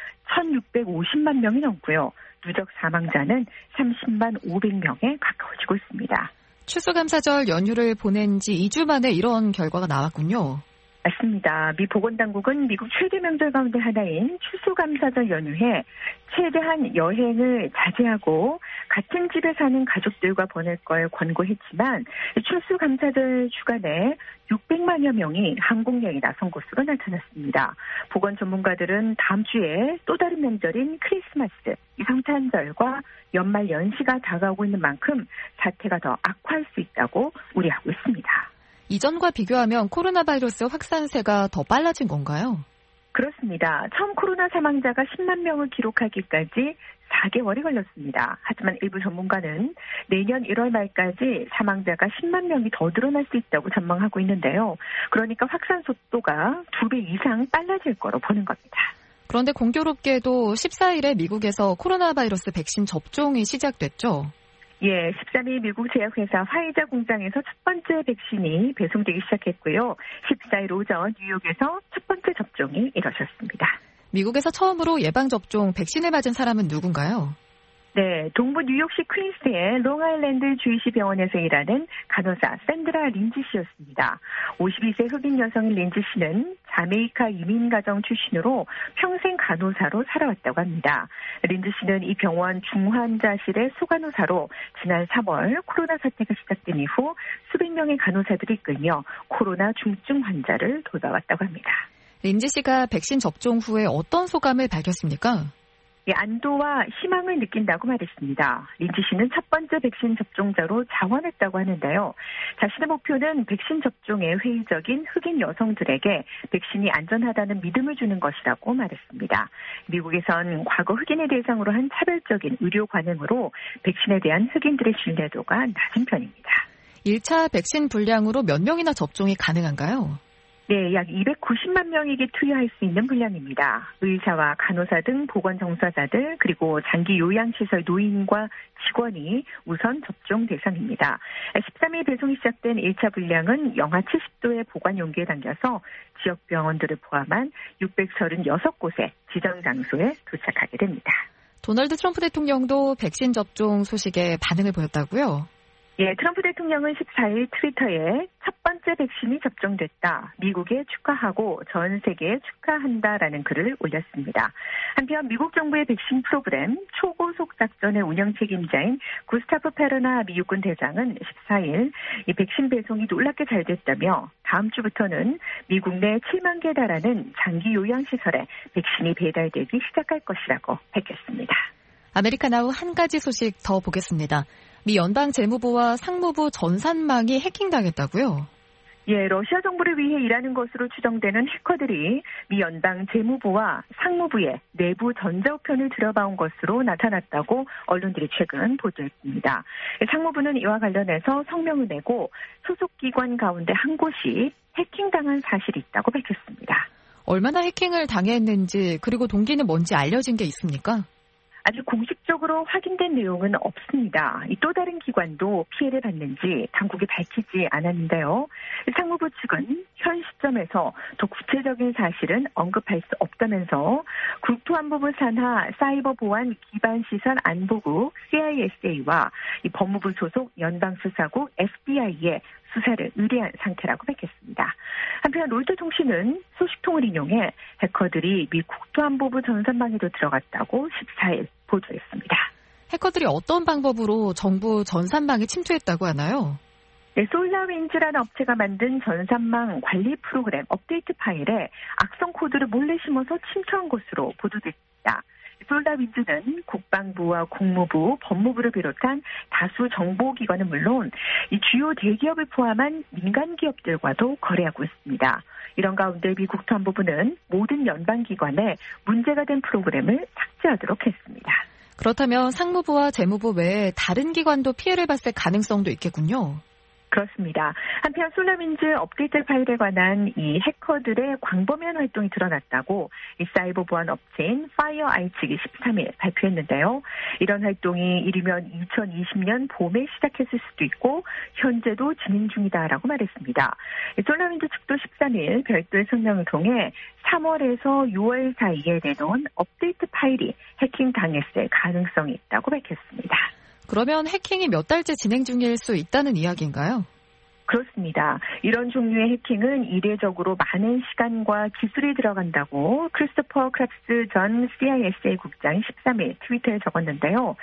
천육백오십만 명이 넘고요. 누적 사망자는 삼십만 오백 명에 가까워지고 있습니다. 추수감사절 연휴를 보낸 지 이 주 만에 이런 결과가 나왔군요. 맞습니다. 미 보건당국은 미국 최대 명절 가운데 하나인 추수감사절 연휴에 최대한 여행을 자제하고 같은 집에 사는 가족들과 보낼 걸 권고했지만 추수감사절 주간에 육백만여 명이 항공여행에 나선 것으로 나타났습니다. 보건 전문가들은 다음 주에 또 다른 명절인 크리스마스, 성탄절과 연말 연시가 다가오고 있는 만큼 사태가 더 악화할 수 있다고 우려하고 있습니다. 이전과 비교하면 코로나 바이러스 확산세가 더 빨라진 건가요? 그렇습니다. 처음 코로나 사망자가 십만 명을 기록하기까지 사 개월이 걸렸습니다. 하지만 일부 전문가는 내년 일월 말까지 사망자가 십만 명이 더 늘어날 수 있다고 전망하고 있는데요. 그러니까 확산 속도가 두 배 이상 빨라질 거로 보는 겁니다. 그런데 공교롭게도 십사일에 미국에서 코로나 바이러스 백신 접종이 시작됐죠? 예, 십삼일 미국 제약회사 화이자 공장에서 첫 번째 백신이 배송되기 시작했고요. 십사일 오전 뉴욕에서 첫 번째 접종이 이뤄졌습니다. 미국에서 처음으로 예방접종 백신을 맞은 사람은 누군가요? 네, 동부 뉴욕시 퀸스의 롱아일랜드 주이시 병원에서 일하는 간호사 샌드라 린지 씨였습니다. 오십이 세 흑인 여성인 린지 씨는 자메이카 이민가정 출신으로 평생 간호사로 살아왔다고 합니다. 린지 씨는 이 병원 중환자실의 소간호사로 지난 삼월 코로나 사태가 시작된 이후 수백 명의 간호사들이 이끌며 코로나 중증 환자를 돌봐왔다고 합니다. 린지 씨가 백신 접종 후에 어떤 소감을 밝혔습니까? 안도와 희망을 느낀다고 말했습니다. 린지 씨는 첫 번째 백신 접종자로 자원했다고 하는데요. 자신의 목표는 백신 접종에 회의적인 흑인 여성들에게 백신이 안전하다는 믿음을 주는 것이라고 말했습니다. 미국에선 과거 흑인을 대상으로 한 차별적인 의료 관행으로 백신에 대한 흑인들의 신뢰도가 낮은 편입니다. 일 차 백신 분량으로 몇 명이나 접종이 가능한가요? 네, 약 이백구십만 명에게 투여할 수 있는 분량입니다. 의사와 간호사 등 보건정사자들 그리고 장기 요양시설 노인과 직원이 우선 접종 대상입니다. 십삼 일 배송이 시작된 일 차 분량은 영하 칠십 도의 보관 용기에 담겨서 지역 병원들을 포함한 육백삼십육 곳의 지정 장소에 도착하게 됩니다. 도널드 트럼프 대통령도 백신 접종 소식에 반응을 보였다고요? 예, 트럼프 대통령은 십사 일 트위터에 첫 번째 백신이 접종됐다. 미국에 축하하고 전 세계에 축하한다라는 글을 올렸습니다. 한편 미국 정부의 백신 프로그램 초고속 작전의 운영 책임자인 구스타프 페르나 미국군 대장은 십사 일 이 백신 배송이 놀랍게 잘 됐다며 다음 주부터는 미국 내 칠만 개 달하는 장기 요양시설에 백신이 배달되기 시작할 것이라고 밝혔습니다. 아메리카나우 한 가지 소식 더 보겠습니다. 미 연방 재무부와 상무부 전산망이 해킹당했다고요? 예, 러시아 정부를 위해 일하는 것으로 추정되는 해커들이 미 연방 재무부와 상무부의 내부 전자우편을 들여다온 것으로 나타났다고 언론들이 최근 보도했습니다. 상무부는 이와 관련해서 성명을 내고 소속 기관 가운데 한 곳이 해킹당한 사실이 있다고 밝혔습니다. 얼마나 해킹을 당했는지 그리고 동기는 뭔지 알려진 게 있습니까? 아직 공식적으로 확인된 내용은 없습니다. 또 다른 기관도 피해를 봤는지 당국이 밝히지 않았는데요. 상무부 측은 현 시점에서 더 구체적인 사실은 언급할 수 없다면서 국토안보부 산하 사이버보안 기반시설 안보국 씨아이에스에이와 이 법무부 소속 연방수사국 에프비아이에 수사를 의뢰한 상태라고 밝혔습니다. 한편 로이터 통신은 소식통을 인용해 해커들이 미 국토안보부 전산망에도 들어갔다고 십사 일 보도했습니다. 해커들이 어떤 방법으로 정부 전산망에 침투했다고 하나요? 네, 솔라윈즈라는 업체가 만든 전산망 관리 프로그램 업데이트 파일에 악성 코드를 몰래 심어서 침투한 것으로 보도됐습니다. 솔라윈즈는 국방부와 국무부, 법무부를 비롯한 다수 정보기관은 물론 이 주요 대기업을 포함한 민간 기업들과도 거래하고 있습니다. 이런 가운데 미 국토안보부는 모든 연방기관에 문제가 된 프로그램을 삭제하도록 했습니다. 그렇다면 상무부와 재무부 외에 다른 기관도 피해를 봤을 가능성도 있겠군요. 그렇습니다. 한편 솔라윈즈 업데이트 파일에 관한 이 해커들의 광범위한 활동이 드러났다고 이 사이버 보안 업체인 파이어아이 측이 십삼 일 발표했는데요. 이런 활동이 이르면 이천이십 년 봄에 시작했을 수도 있고 현재도 진행 중이다라고 말했습니다. 솔라윈즈 측도 십삼 일 별도의 성명을 통해 삼월에서 유월 사이에 내놓은 업데이트 파일이 해킹당했을 가능성이 있다고 밝혔습니다. 그러면 해킹이 몇 달째 진행 중일 수 있다는 이야기인가요? 그렇습니다. 이런 종류의 해킹은 이례적으로 많은 시간과 기술이 들어간다고 크리스토퍼 크랩스 전 씨아이에스에이 국장이 십삼 일 트위터에 적었는데요.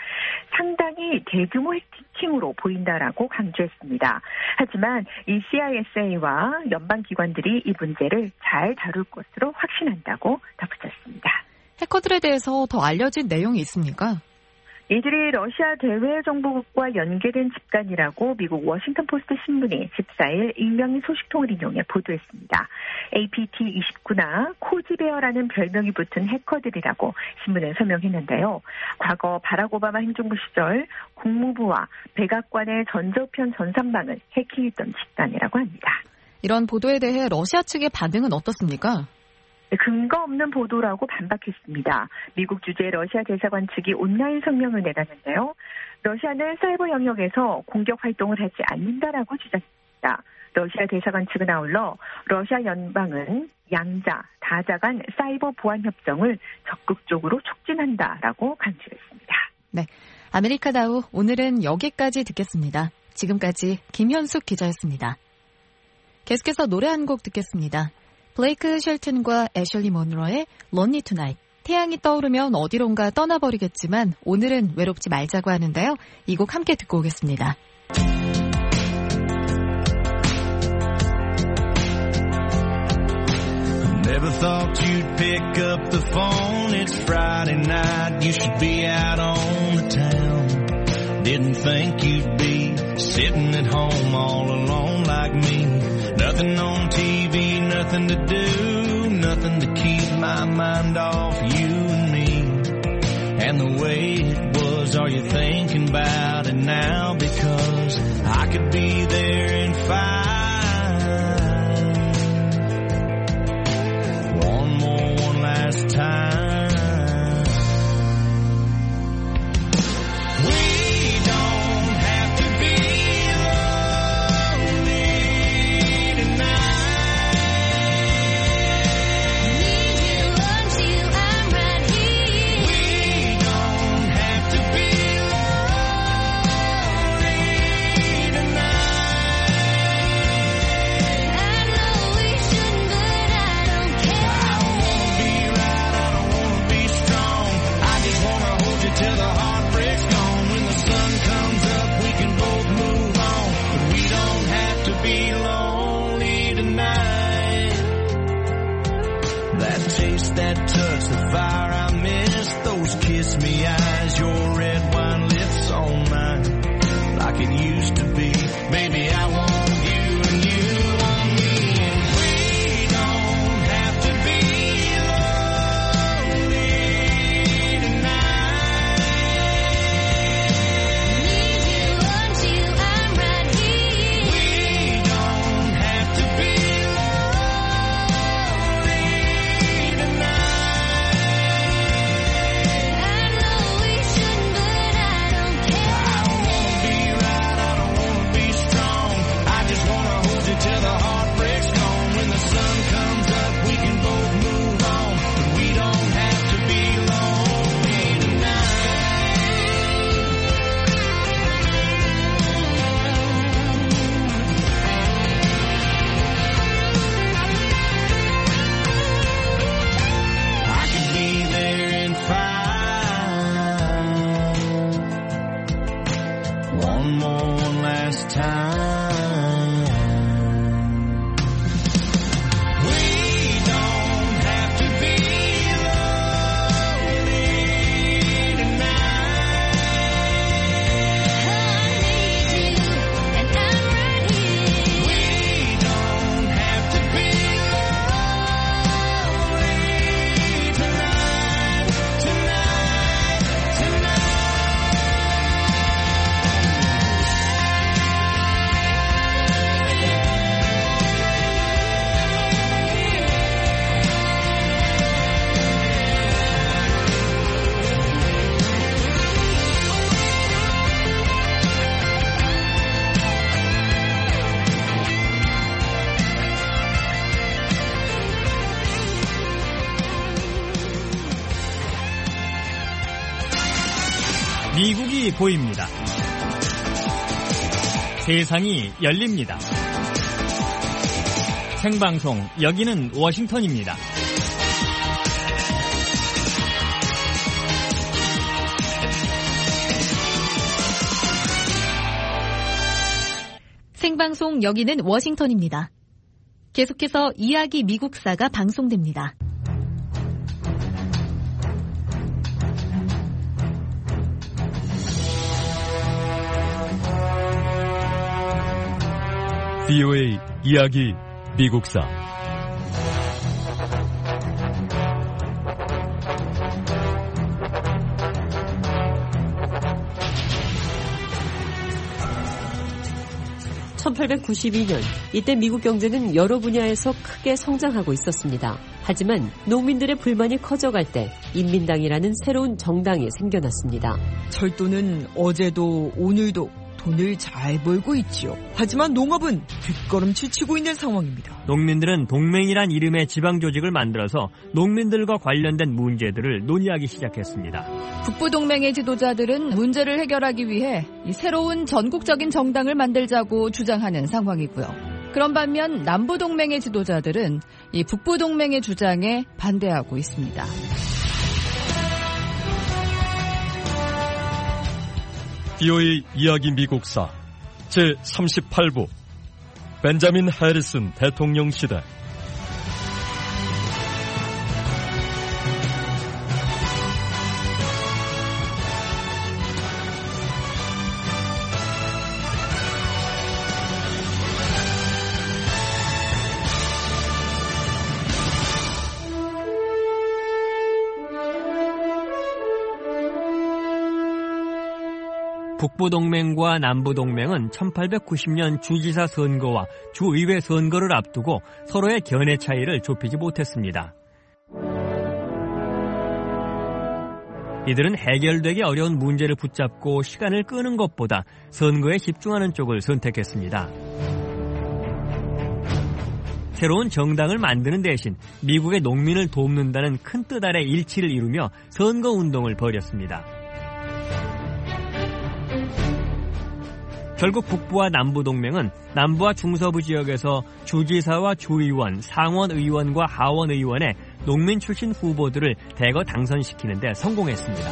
상당히 대규모 해킹으로 보인다라고 강조했습니다. 하지만 이 씨아이에스에이와 연방기관들이 이 문제를 잘 다룰 것으로 확신한다고 덧붙였습니다. 해커들에 대해서 더 알려진 내용이 있습니까? 이들이 러시아 대외정보국과 연계된 집단이라고 미국 워싱턴 포스트 신문이 십사 일 익명의 소식통을 인용해 보도했습니다. 에이피티 이십구나 코지베어라는 별명이 붙은 해커들이라고 신문에 설명했는데요. 과거 바락 오바마 행정부 시절 국무부와 백악관의 전자우편 전산망을 해킹했던 집단이라고 합니다. 이런 보도에 대해 러시아 측의 반응은 어떻습니까? 근거 없는 보도라고 반박했습니다. 미국 주재 러시아 대사관 측이 온라인 성명을 내놨는데요. 러시아는 사이버 영역에서 공격 활동을 하지 않는다라고 주장했습니다. 러시아 대사관 측은 아울러 러시아 연방은 양자, 다자 간 사이버 보안 협정을 적극적으로 촉진한다라고 강조했습니다. 네, 아메리카나우 오늘은 여기까지 듣겠습니다. 지금까지 김현숙 기자였습니다. 계속해서 노래 한 곡 듣겠습니다. 블레이크 쉘튼과 애슐리 몬로의 Lonely Tonight. 태양이 떠오르면 어디론가 떠나버리겠지만 오늘은 외롭지 말자고 하는데요. 이 곡 함께 듣고 오겠습니다. Never thought you'd pick up the phone. It's Friday night. You should be out on the town. Didn't think you'd be sitting at home all alone like me. Nothing on T V, nothing to do, nothing to keep my mind off you and me. And the way it was, are you thinking about it now? Because I could be there in five. That taste, that touch, the fire I miss, those kiss me eyes, your red wine lips on mine, like it used to be. Baby, I want you and you want me, and we don't have to be lonely tonight. Need you, want you, I'm right here. We don't have to be lonely tonight. I know we shouldn't, but I don't care. I don't wanna be right, I don't wanna be strong. I just wanna hold you till the heartbreak's gone. When the sun comes up, we can both move on. But we don't have to be lonely tonight. I could be there in five. One more, one last time. We don't have to be lonely tonight. I need you, and I'm right here. We don't have to be lonely tonight, tonight, tonight. 미국이 보입니다. 세상이 열립니다. 생방송, 여기는 워싱턴입니다. 생방송 여기는 워싱턴입니다. 계속해서 이야기 미국사가 방송됩니다. 브이오에이 이야기 미국사 천팔백구십이 년, 이때 미국 경제는 여러 분야에서 크게 성장하고 있었습니다. 하지만 농민들의 불만이 커져갈 때 인민당이라는 새로운 정당이 생겨났습니다. 철도는 어제도 오늘도 돈을 잘 벌고 있지요. 하지만 농업은 뒷걸음질 치고 있는 상황입니다. 농민들은 동맹이란 이름의 지방조직을 만들어서 농민들과 관련된 문제들을 논의하기 시작했습니다. 북부동맹의 지도자들은 문제를 해결하기 위해 이 새로운 전국적인 정당을 만들자고 주장하는 상황이고요. 그런 반면 남부동맹의 지도자들은 이 북부동맹의 주장에 반대하고 있습니다. 브이오에이 이야기 미국사 제삼십팔 부 벤자민 해리슨 대통령 시대. 북부동맹과 남부동맹은 천팔백구십 년 주지사 선거와 주의회 선거를 앞두고 서로의 견해 차이를 좁히지 못했습니다. 이들은 해결되기 어려운 문제를 붙잡고 시간을 끄는 것보다 선거에 집중하는 쪽을 선택했습니다. 새로운 정당을 만드는 대신 미국의 농민을 돕는다는 큰 뜻 아래 일치를 이루며 선거운동을 벌였습니다. 결국 북부와 남부 동맹은 남부와 중서부 지역에서 주지사와 주의원, 상원의원과 하원의원의 농민 출신 후보들을 대거 당선시키는 데 성공했습니다.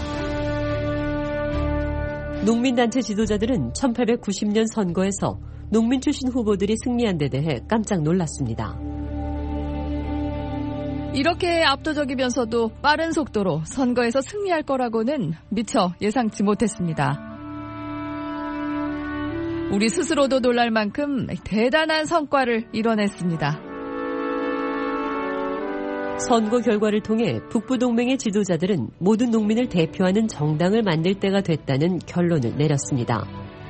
농민단체 지도자들은 천팔백구십 년 선거에서 농민 출신 후보들이 승리한 데 대해 깜짝 놀랐습니다. 이렇게 압도적이면서도 빠른 속도로 선거에서 승리할 거라고는 미처 예상치 못했습니다. 우리 스스로도 놀랄 만큼 대단한 성과를 이뤄냈습니다. 선거 결과를 통해 북부동맹의 지도자들은 모든 농민을 대표하는 정당을 만들 때가 됐다는 결론을 내렸습니다.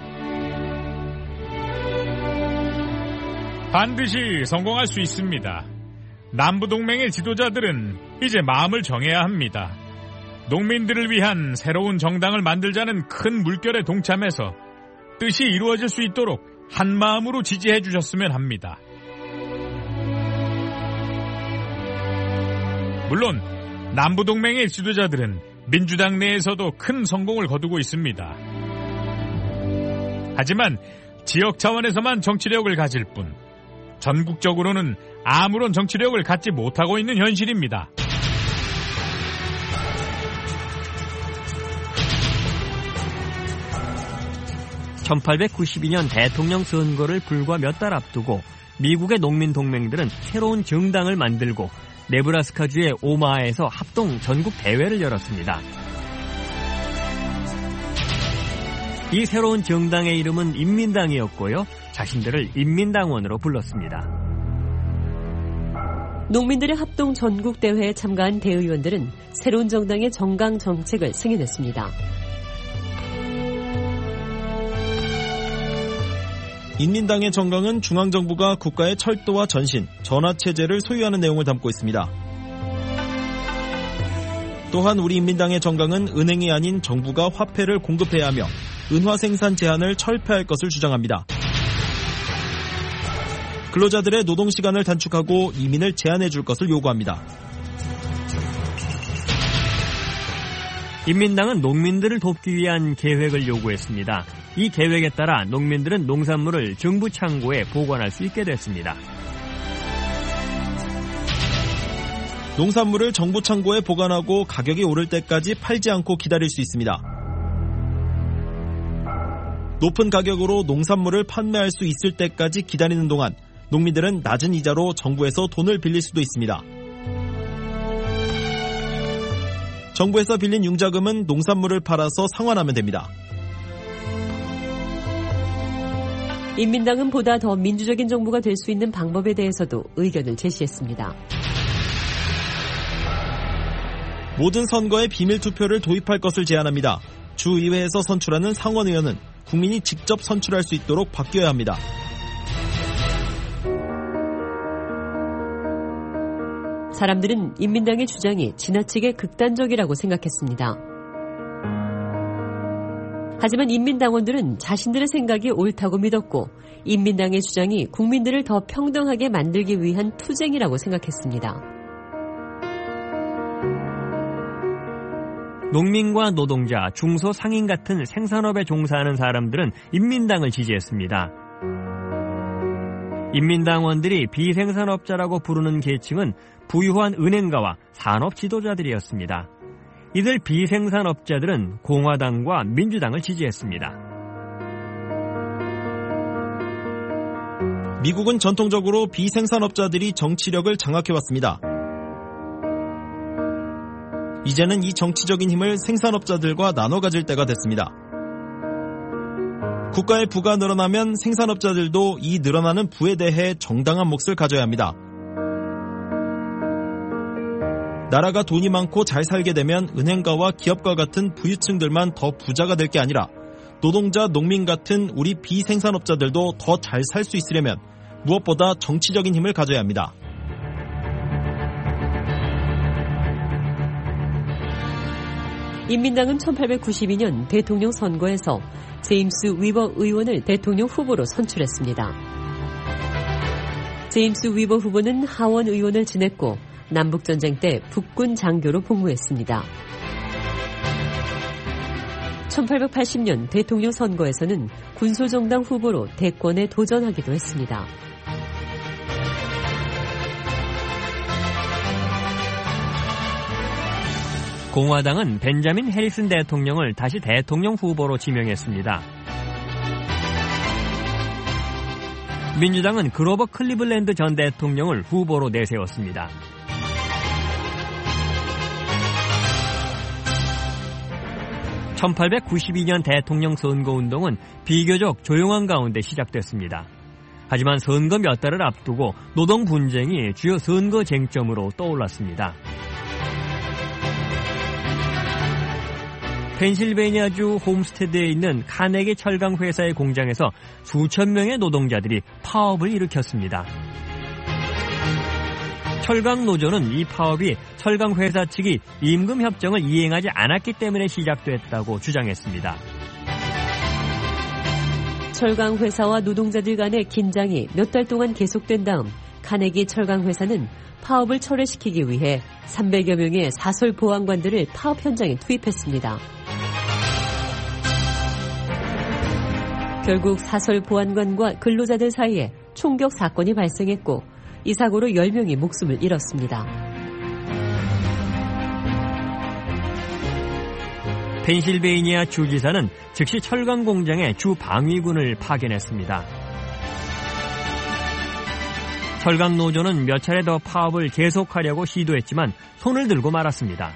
반드시 성공할 수 있습니다. 남부동맹의 지도자들은 이제 마음을 정해야 합니다. 농민들을 위한 새로운 정당을 만들자는 큰 물결에 동참해서 뜻이 이루어질 수 있도록 한 마음으로 지지해 주셨으면 합니다. 물론 남부동맹의 지도자들은 민주당 내에서도 큰 성공을 거두고 있습니다. 하지만 지역 차원에서만 정치력을 가질 뿐 전국적으로는 아무런 정치력을 갖지 못하고 있는 현실입니다. 천팔백구십이 년 대통령 선거를 불과 몇 달 앞두고 미국의 농민 동맹들은 새로운 정당을 만들고 네브라스카주의 오마하에서 합동 전국 대회를 열었습니다. 이 새로운 정당의 이름은 인민당이었고요. 자신들을 인민당원으로 불렀습니다. 농민들의 합동 전국 대회에 참가한 대의원들은 새로운 정당의 정강 정책을 승인했습니다. 인민당의 정강은 중앙정부가 국가의 철도와 전신, 전화체제를 소유하는 내용을 담고 있습니다. 또한 우리 인민당의 정강은 은행이 아닌 정부가 화폐를 공급해야 하며 은화 생산 제한을 철폐할 것을 주장합니다. 근로자들의 노동시간을 단축하고 이민을 제한해 줄 것을 요구합니다. 인민당은 농민들을 돕기 위한 계획을 요구했습니다. 이 계획에 따라 농민들은 농산물을 정부 창고에 보관할 수 있게 됐습니다. 농산물을 정부 창고에 보관하고 가격이 오를 때까지 팔지 않고 기다릴 수 있습니다. 높은 가격으로 농산물을 판매할 수 있을 때까지 기다리는 동안 농민들은 낮은 이자로 정부에서 돈을 빌릴 수도 있습니다. 정부에서 빌린 융자금은 농산물을 팔아서 상환하면 됩니다. 인민당은 보다 더 민주적인 정부가 될 수 있는 방법에 대해서도 의견을 제시했습니다. 모든 선거에 비밀투표를 도입할 것을 제안합니다. 주의회에서 선출하는 상원의원은 국민이 직접 선출할 수 있도록 바뀌어야 합니다. 사람들은 인민당의 주장이 지나치게 극단적이라고 생각했습니다. 하지만 인민당원들은 자신들의 생각이 옳다고 믿었고 인민당의 주장이 국민들을 더 평등하게 만들기 위한 투쟁이라고 생각했습니다. 농민과 노동자, 중소 상인 같은 생산업에 종사하는 사람들은 인민당을 지지했습니다. 인민당원들이 비생산업자라고 부르는 계층은 부유한 은행가와 산업 지도자들이었습니다. 이들 비생산업자들은 공화당과 민주당을 지지했습니다. 미국은 전통적으로 비생산업자들이 정치력을 장악해왔습니다. 이제는 이 정치적인 힘을 생산업자들과 나눠 가질 때가 됐습니다. 국가의 부가 늘어나면 생산업자들도 이 늘어나는 부에 대해 정당한 몫을 가져야 합니다. 나라가 돈이 많고 잘 살게 되면 은행가와 기업가 같은 부유층들만 더 부자가 될 게 아니라 노동자, 농민 같은 우리 비생산업자들도 더 잘 살 수 있으려면 무엇보다 정치적인 힘을 가져야 합니다. 인민당은 천팔백구십이 년 대통령 선거에서 제임스 위버 의원을 대통령 후보로 선출했습니다. 제임스 위버 후보는 하원 의원을 지냈고 남북전쟁 때 북군 장교로 복무했습니다. 천팔백팔십 년 대통령 선거에서는 군소정당 후보로 대권에 도전하기도 했습니다. 공화당은 벤자민 해리슨 대통령을 다시 대통령 후보로 지명했습니다. 민주당은 그로버 클리블랜드 전 대통령을 후보로 내세웠습니다. 천팔백구십이 년 대통령 선거운동은 비교적 조용한 가운데 시작됐습니다. 하지만 선거 몇 달을 앞두고 노동 분쟁이 주요 선거 쟁점으로 떠올랐습니다. 펜실베니아주 홈스테드에 있는 카네기 철강 회사의 공장에서 수천 명의 노동자들이 파업을 일으켰습니다. 철강 노조는 이 파업이 철강 회사 측이 임금 협정을 이행하지 않았기 때문에 시작됐다고 주장했습니다. 철강 회사와 노동자들 간의 긴장이 몇 달 동안 계속된 다음 카네기 철강 회사는 파업을 철회시키기 위해 삼백여 명의 사설 보안관들을 파업 현장에 투입했습니다. 결국 사설 보안관과 근로자들 사이에 총격 사건이 발생했고 이 사고로 열 명이 목숨을 잃었습니다. 펜실베이니아 주지사는 즉시 철강 공장에 주 방위군을 파견했습니다. 철강 노조는 몇 차례 더 파업을 계속하려고 시도했지만 손을 들고 말았습니다.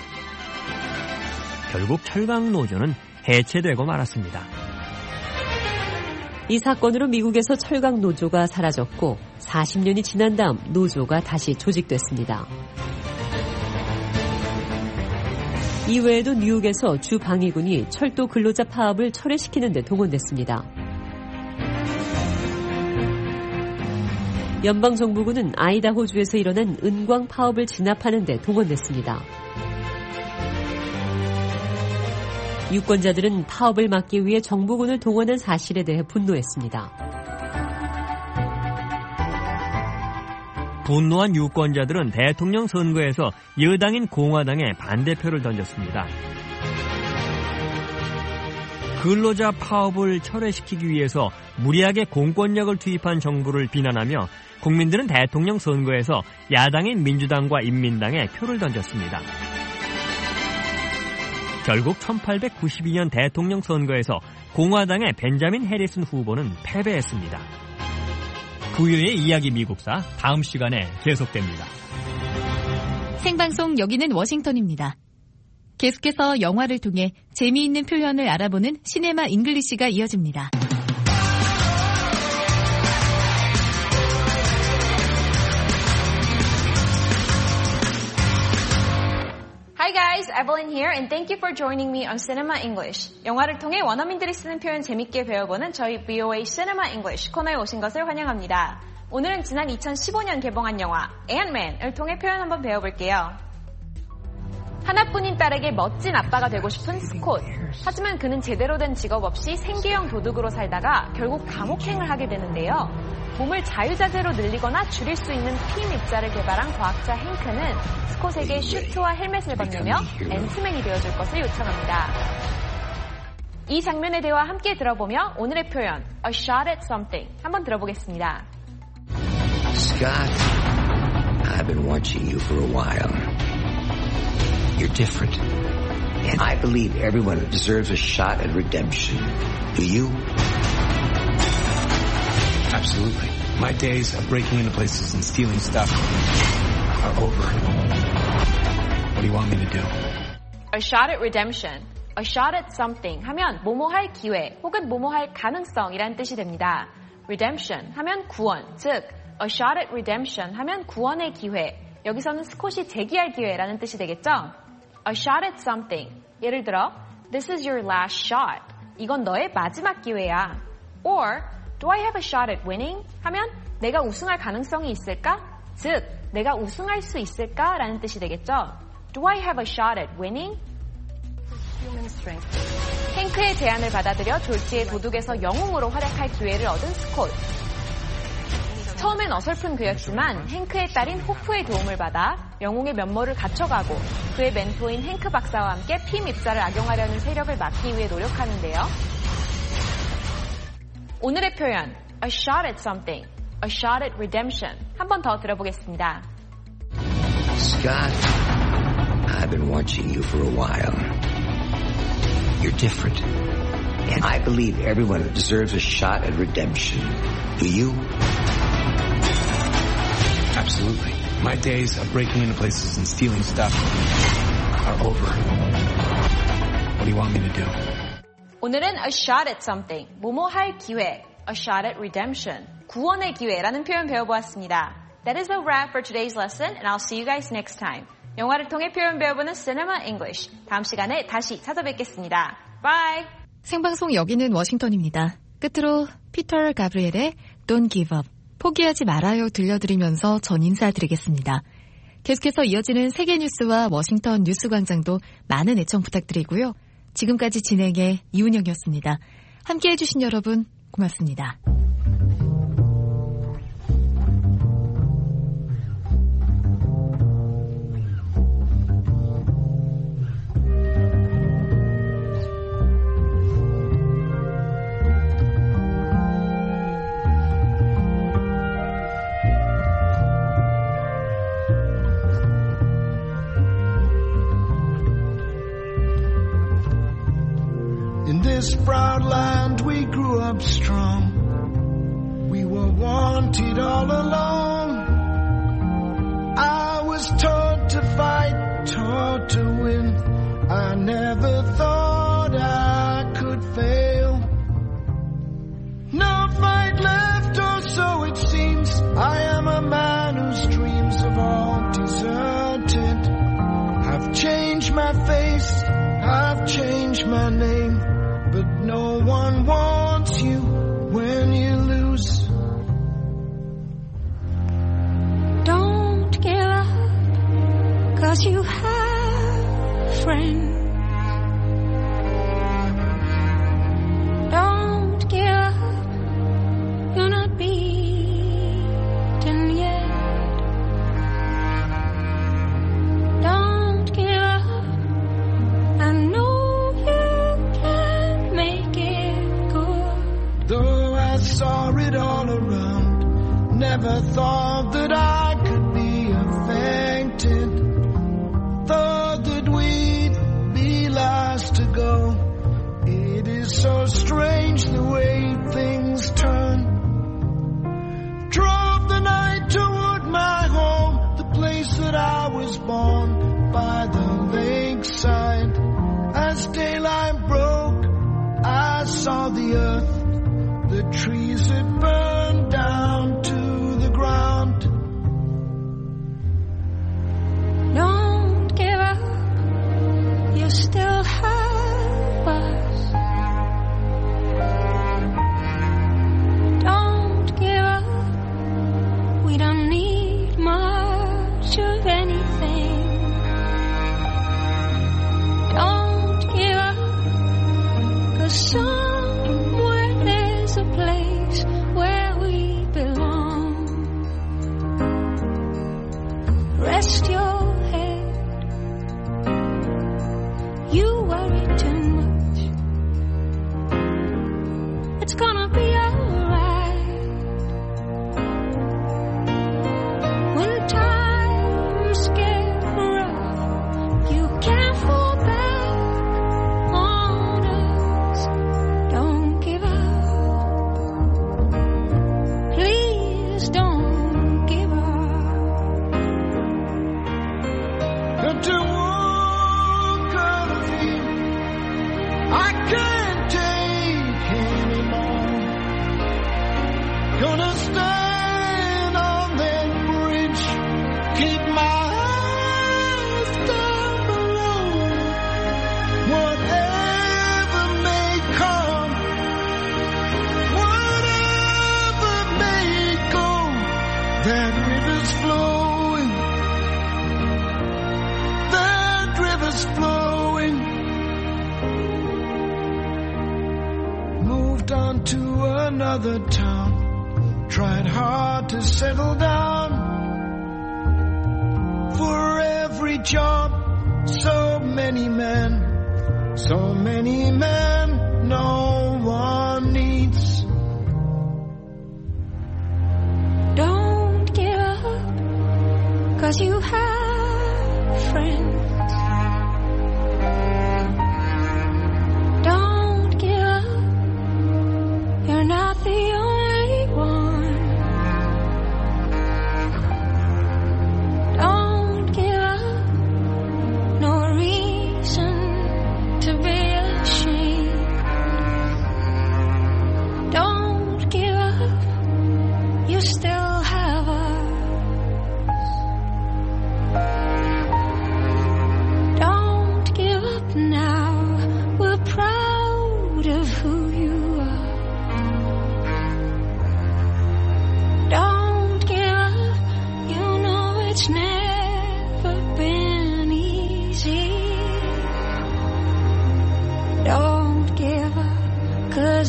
결국 철강 노조는 해체되고 말았습니다. 이 사건으로 미국에서 철강 노조가 사라졌고 사십 년이 지난 다음 노조가 다시 조직됐습니다. 이외에도 뉴욕에서 주 방위군이 철도 근로자 파업을 철회시키는 데 동원됐습니다. 연방정부군은 아이다호주에서 일어난 은광 파업을 진압하는 데 동원됐습니다. 유권자들은 파업을 막기 위해 정부군을 동원한 사실에 대해 분노했습니다. 분노한 유권자들은 대통령 선거에서 여당인 공화당에 반대표를 던졌습니다. 근로자 파업을 철회시키기 위해서 무리하게 공권력을 투입한 정부를 비난하며 국민들은 대통령 선거에서 야당인 민주당과 인민당에 표를 던졌습니다. 결국 천팔백구십이 년 대통령 선거에서 공화당의 벤자민 해리슨 후보는 패배했습니다. 부유의 이야기 미국사 다음 시간에 계속됩니다. 생방송 여기는 워싱턴입니다. 계속해서 영화를 통해 재미있는 표현을 알아보는 시네마 잉글리시가 이어집니다. Hi guys, Evelyn here and thank you for joining me on Cinema English. 영화를 통해 원어민들이 쓰는 표현 재밌게 배워보는 저희 브이오에이 Cinema English 코너에 오신 것을 환영합니다. 오늘은 지난 이천십오 년 개봉한 영화 앤트맨을 통해 표현 한번 배워볼게요. 하나뿐인 딸에게 멋진 아빠가 되고 싶은 스콧. 하지만 그는 제대로 된 직업 없이 생계형 도둑으로 살다가 결국 감옥행을 하게 되는데요. 몸을 자유자재로 늘리거나 줄일 수 있는 피 입자를 개발한 과학자 행크는 스콧에게 슈트와 헬멧을 건네며 앤트맨이 되어줄 것을 요청합니다. 이 장면의 대화 함께 들어보며 오늘의 표현 A shot at something 한번 들어보겠습니다. Scott, I've been watching you for a while. You're different. And I believe everyone deserves a shot at redemption. Do you? Absolutely. My days of breaking into places and stealing stuff are over. What do you want me to do? A shot at redemption. A shot at something 하면 뭐뭐할 기회 혹은 뭐뭐할 가능성이란 뜻이 됩니다. redemption 하면 구원, 즉 a shot at redemption 하면 구원의 기회. 여기서는 스콧이 재기할 기회라는 뜻이 되겠죠? A shot at something. 예를 들어, this is your last shot. 이건 너의 마지막 기회야. Or, do I have a shot at winning? 하면 내가 우승할 가능성이 있을까? 즉, 내가 우승할 수 있을까? 라는 뜻이 되겠죠? Do I have a shot at winning? 행크의 제안을 받아들여 졸지의 도둑에서 영웅으로 활약할 기회를 얻은 스콧. 처음엔 어설픈 그였지만 행크의 딸인 호프의 도움을 받아 영웅의 면모를 갖춰가고 그의 멘토인 행크 박사와 함께 피 밉사를 악용하려는 세력을 막기 위해 노력하는데요. 오늘의 표현 A shot at something, A shot at redemption 한 번 더 들어보겠습니다. Scott, I've been watching you for a while. You're different. And I believe everyone deserves a shot at redemption. Do you? Absolutely. My days of breaking into places and stealing stuff are over. What do do you want me to do? 오늘은 a shot at something, 뭐뭐 할 기회, a shot at redemption, 구원의 기회라는 표현 배워보았습니다. That is a wrap for today's lesson, and I'll see you guys next time. 영화를 통해 표현 배워보는 Cinema English. 다음 시간에 다시 찾아뵙겠습니다. Bye! 생방송 여기는 워싱턴입니다. 끝으로 피터 가브리엘의 Don't Give Up, 포기하지 말아요 들려드리면서 전 인사드리겠습니다. 계속해서 이어지는 세계뉴스와 워싱턴 뉴스광장도 많은 애청 부탁드리고요. 지금까지 진행의 이은영이었습니다. 함께해 주신 여러분 고맙습니다. In this proud land we grew up strong. We were wanted all along. I was taught to fight, taught to win. I never thought I could fail. No fight left, or so it seems. I am a man whose dreams have all deserted. I've changed my face, I've changed my name. But no one wants you when you lose. Don't give up, 'cause you have friends. Don't give up, you're not beaten yet. Don't give up, I know. Though I saw it all around, never thought that I could be affected. Thought that we'd be last to go. It is so strange the way things turn. Drove the night toward my home, the place that I was born, by the lakeside. As daylight broke, I saw the earth. The trees had burned down to the ground. Don't give up, you still have us. Don't give up, we don't need much of anything. Don't give up, 'cause some a place where we belong. Rest your head, you worry too much. It's gonna be alright. When times get rough, you can't fall back on us. Don't give up. Don't give up. Got to walk out of here. I can't take anymore. Gonna stand on that bridge, keep my eyes down below. Whatever may come, whatever may go, that river's flowing, that river's flowing. Moved on to another town, tried hard to settle down. For every job, so many men, so many men, no one needs. Don't give up, 'cause you have friends. Don't give up, you're not the only one. Don't give up, no reason to be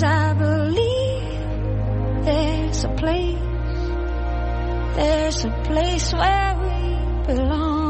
'cause I believe there's a place, there's a place where we belong.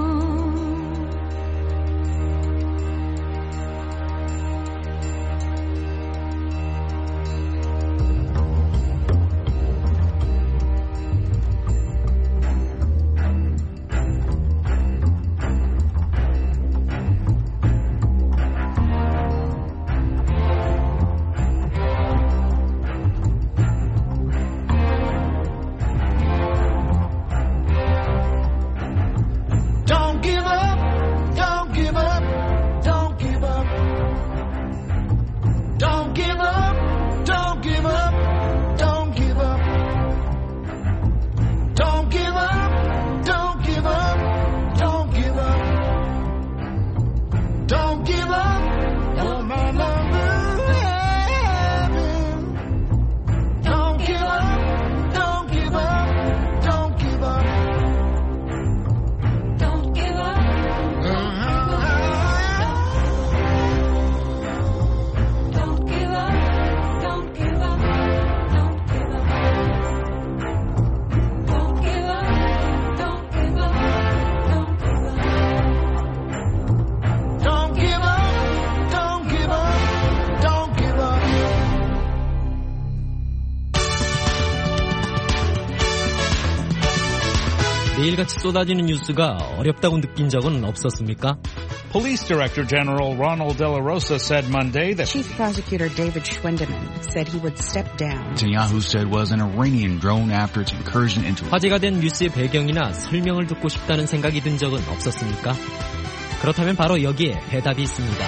매일같이 쏟아지는 뉴스가 어렵다고 느낀 적은 없었습니까? Police Director General Ronald De La Rosa said Monday that Chief Prosecutor David Schwendeman said he would step down. Netanyahu said was an Iranian drone after its incursion into. 화제가 된 뉴스의 배경이나 설명을 듣고 싶다는 생각이 든 적은 없었습니까? 그렇다면 바로 여기에 대답이 있습니다.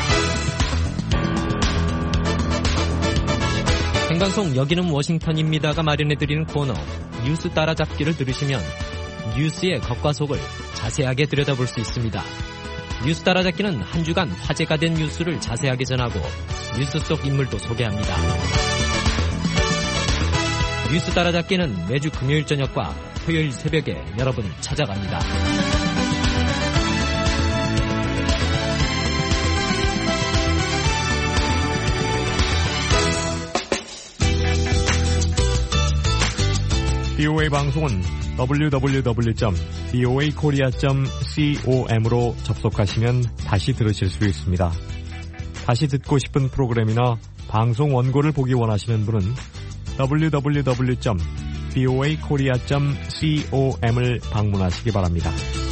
생방송 여기는 워싱턴입니다가 마련해드리는 코너 뉴스 따라잡기를 들으시면 뉴스의 겉과 속을 자세하게 들여다볼 수 있습니다. 뉴스 따라잡기는 한 주간 화제가 된 뉴스를 자세하게 전하고 뉴스 속 인물도 소개합니다. 뉴스 따라잡기는 매주 금요일 저녁과 토요일 새벽에 여러분 찾아갑니다. 비오에이 방송은 더블유 더블유 더블유 점 비오에이 코리아 점 com으로 접속하시면 다시 들으실 수 있습니다. 다시 듣고 싶은 프로그램이나 방송 원고를 보기 원하시는 분은 더블유 더블유 더블유 점 비오에이 코리아 점 com을 방문하시기 바랍니다.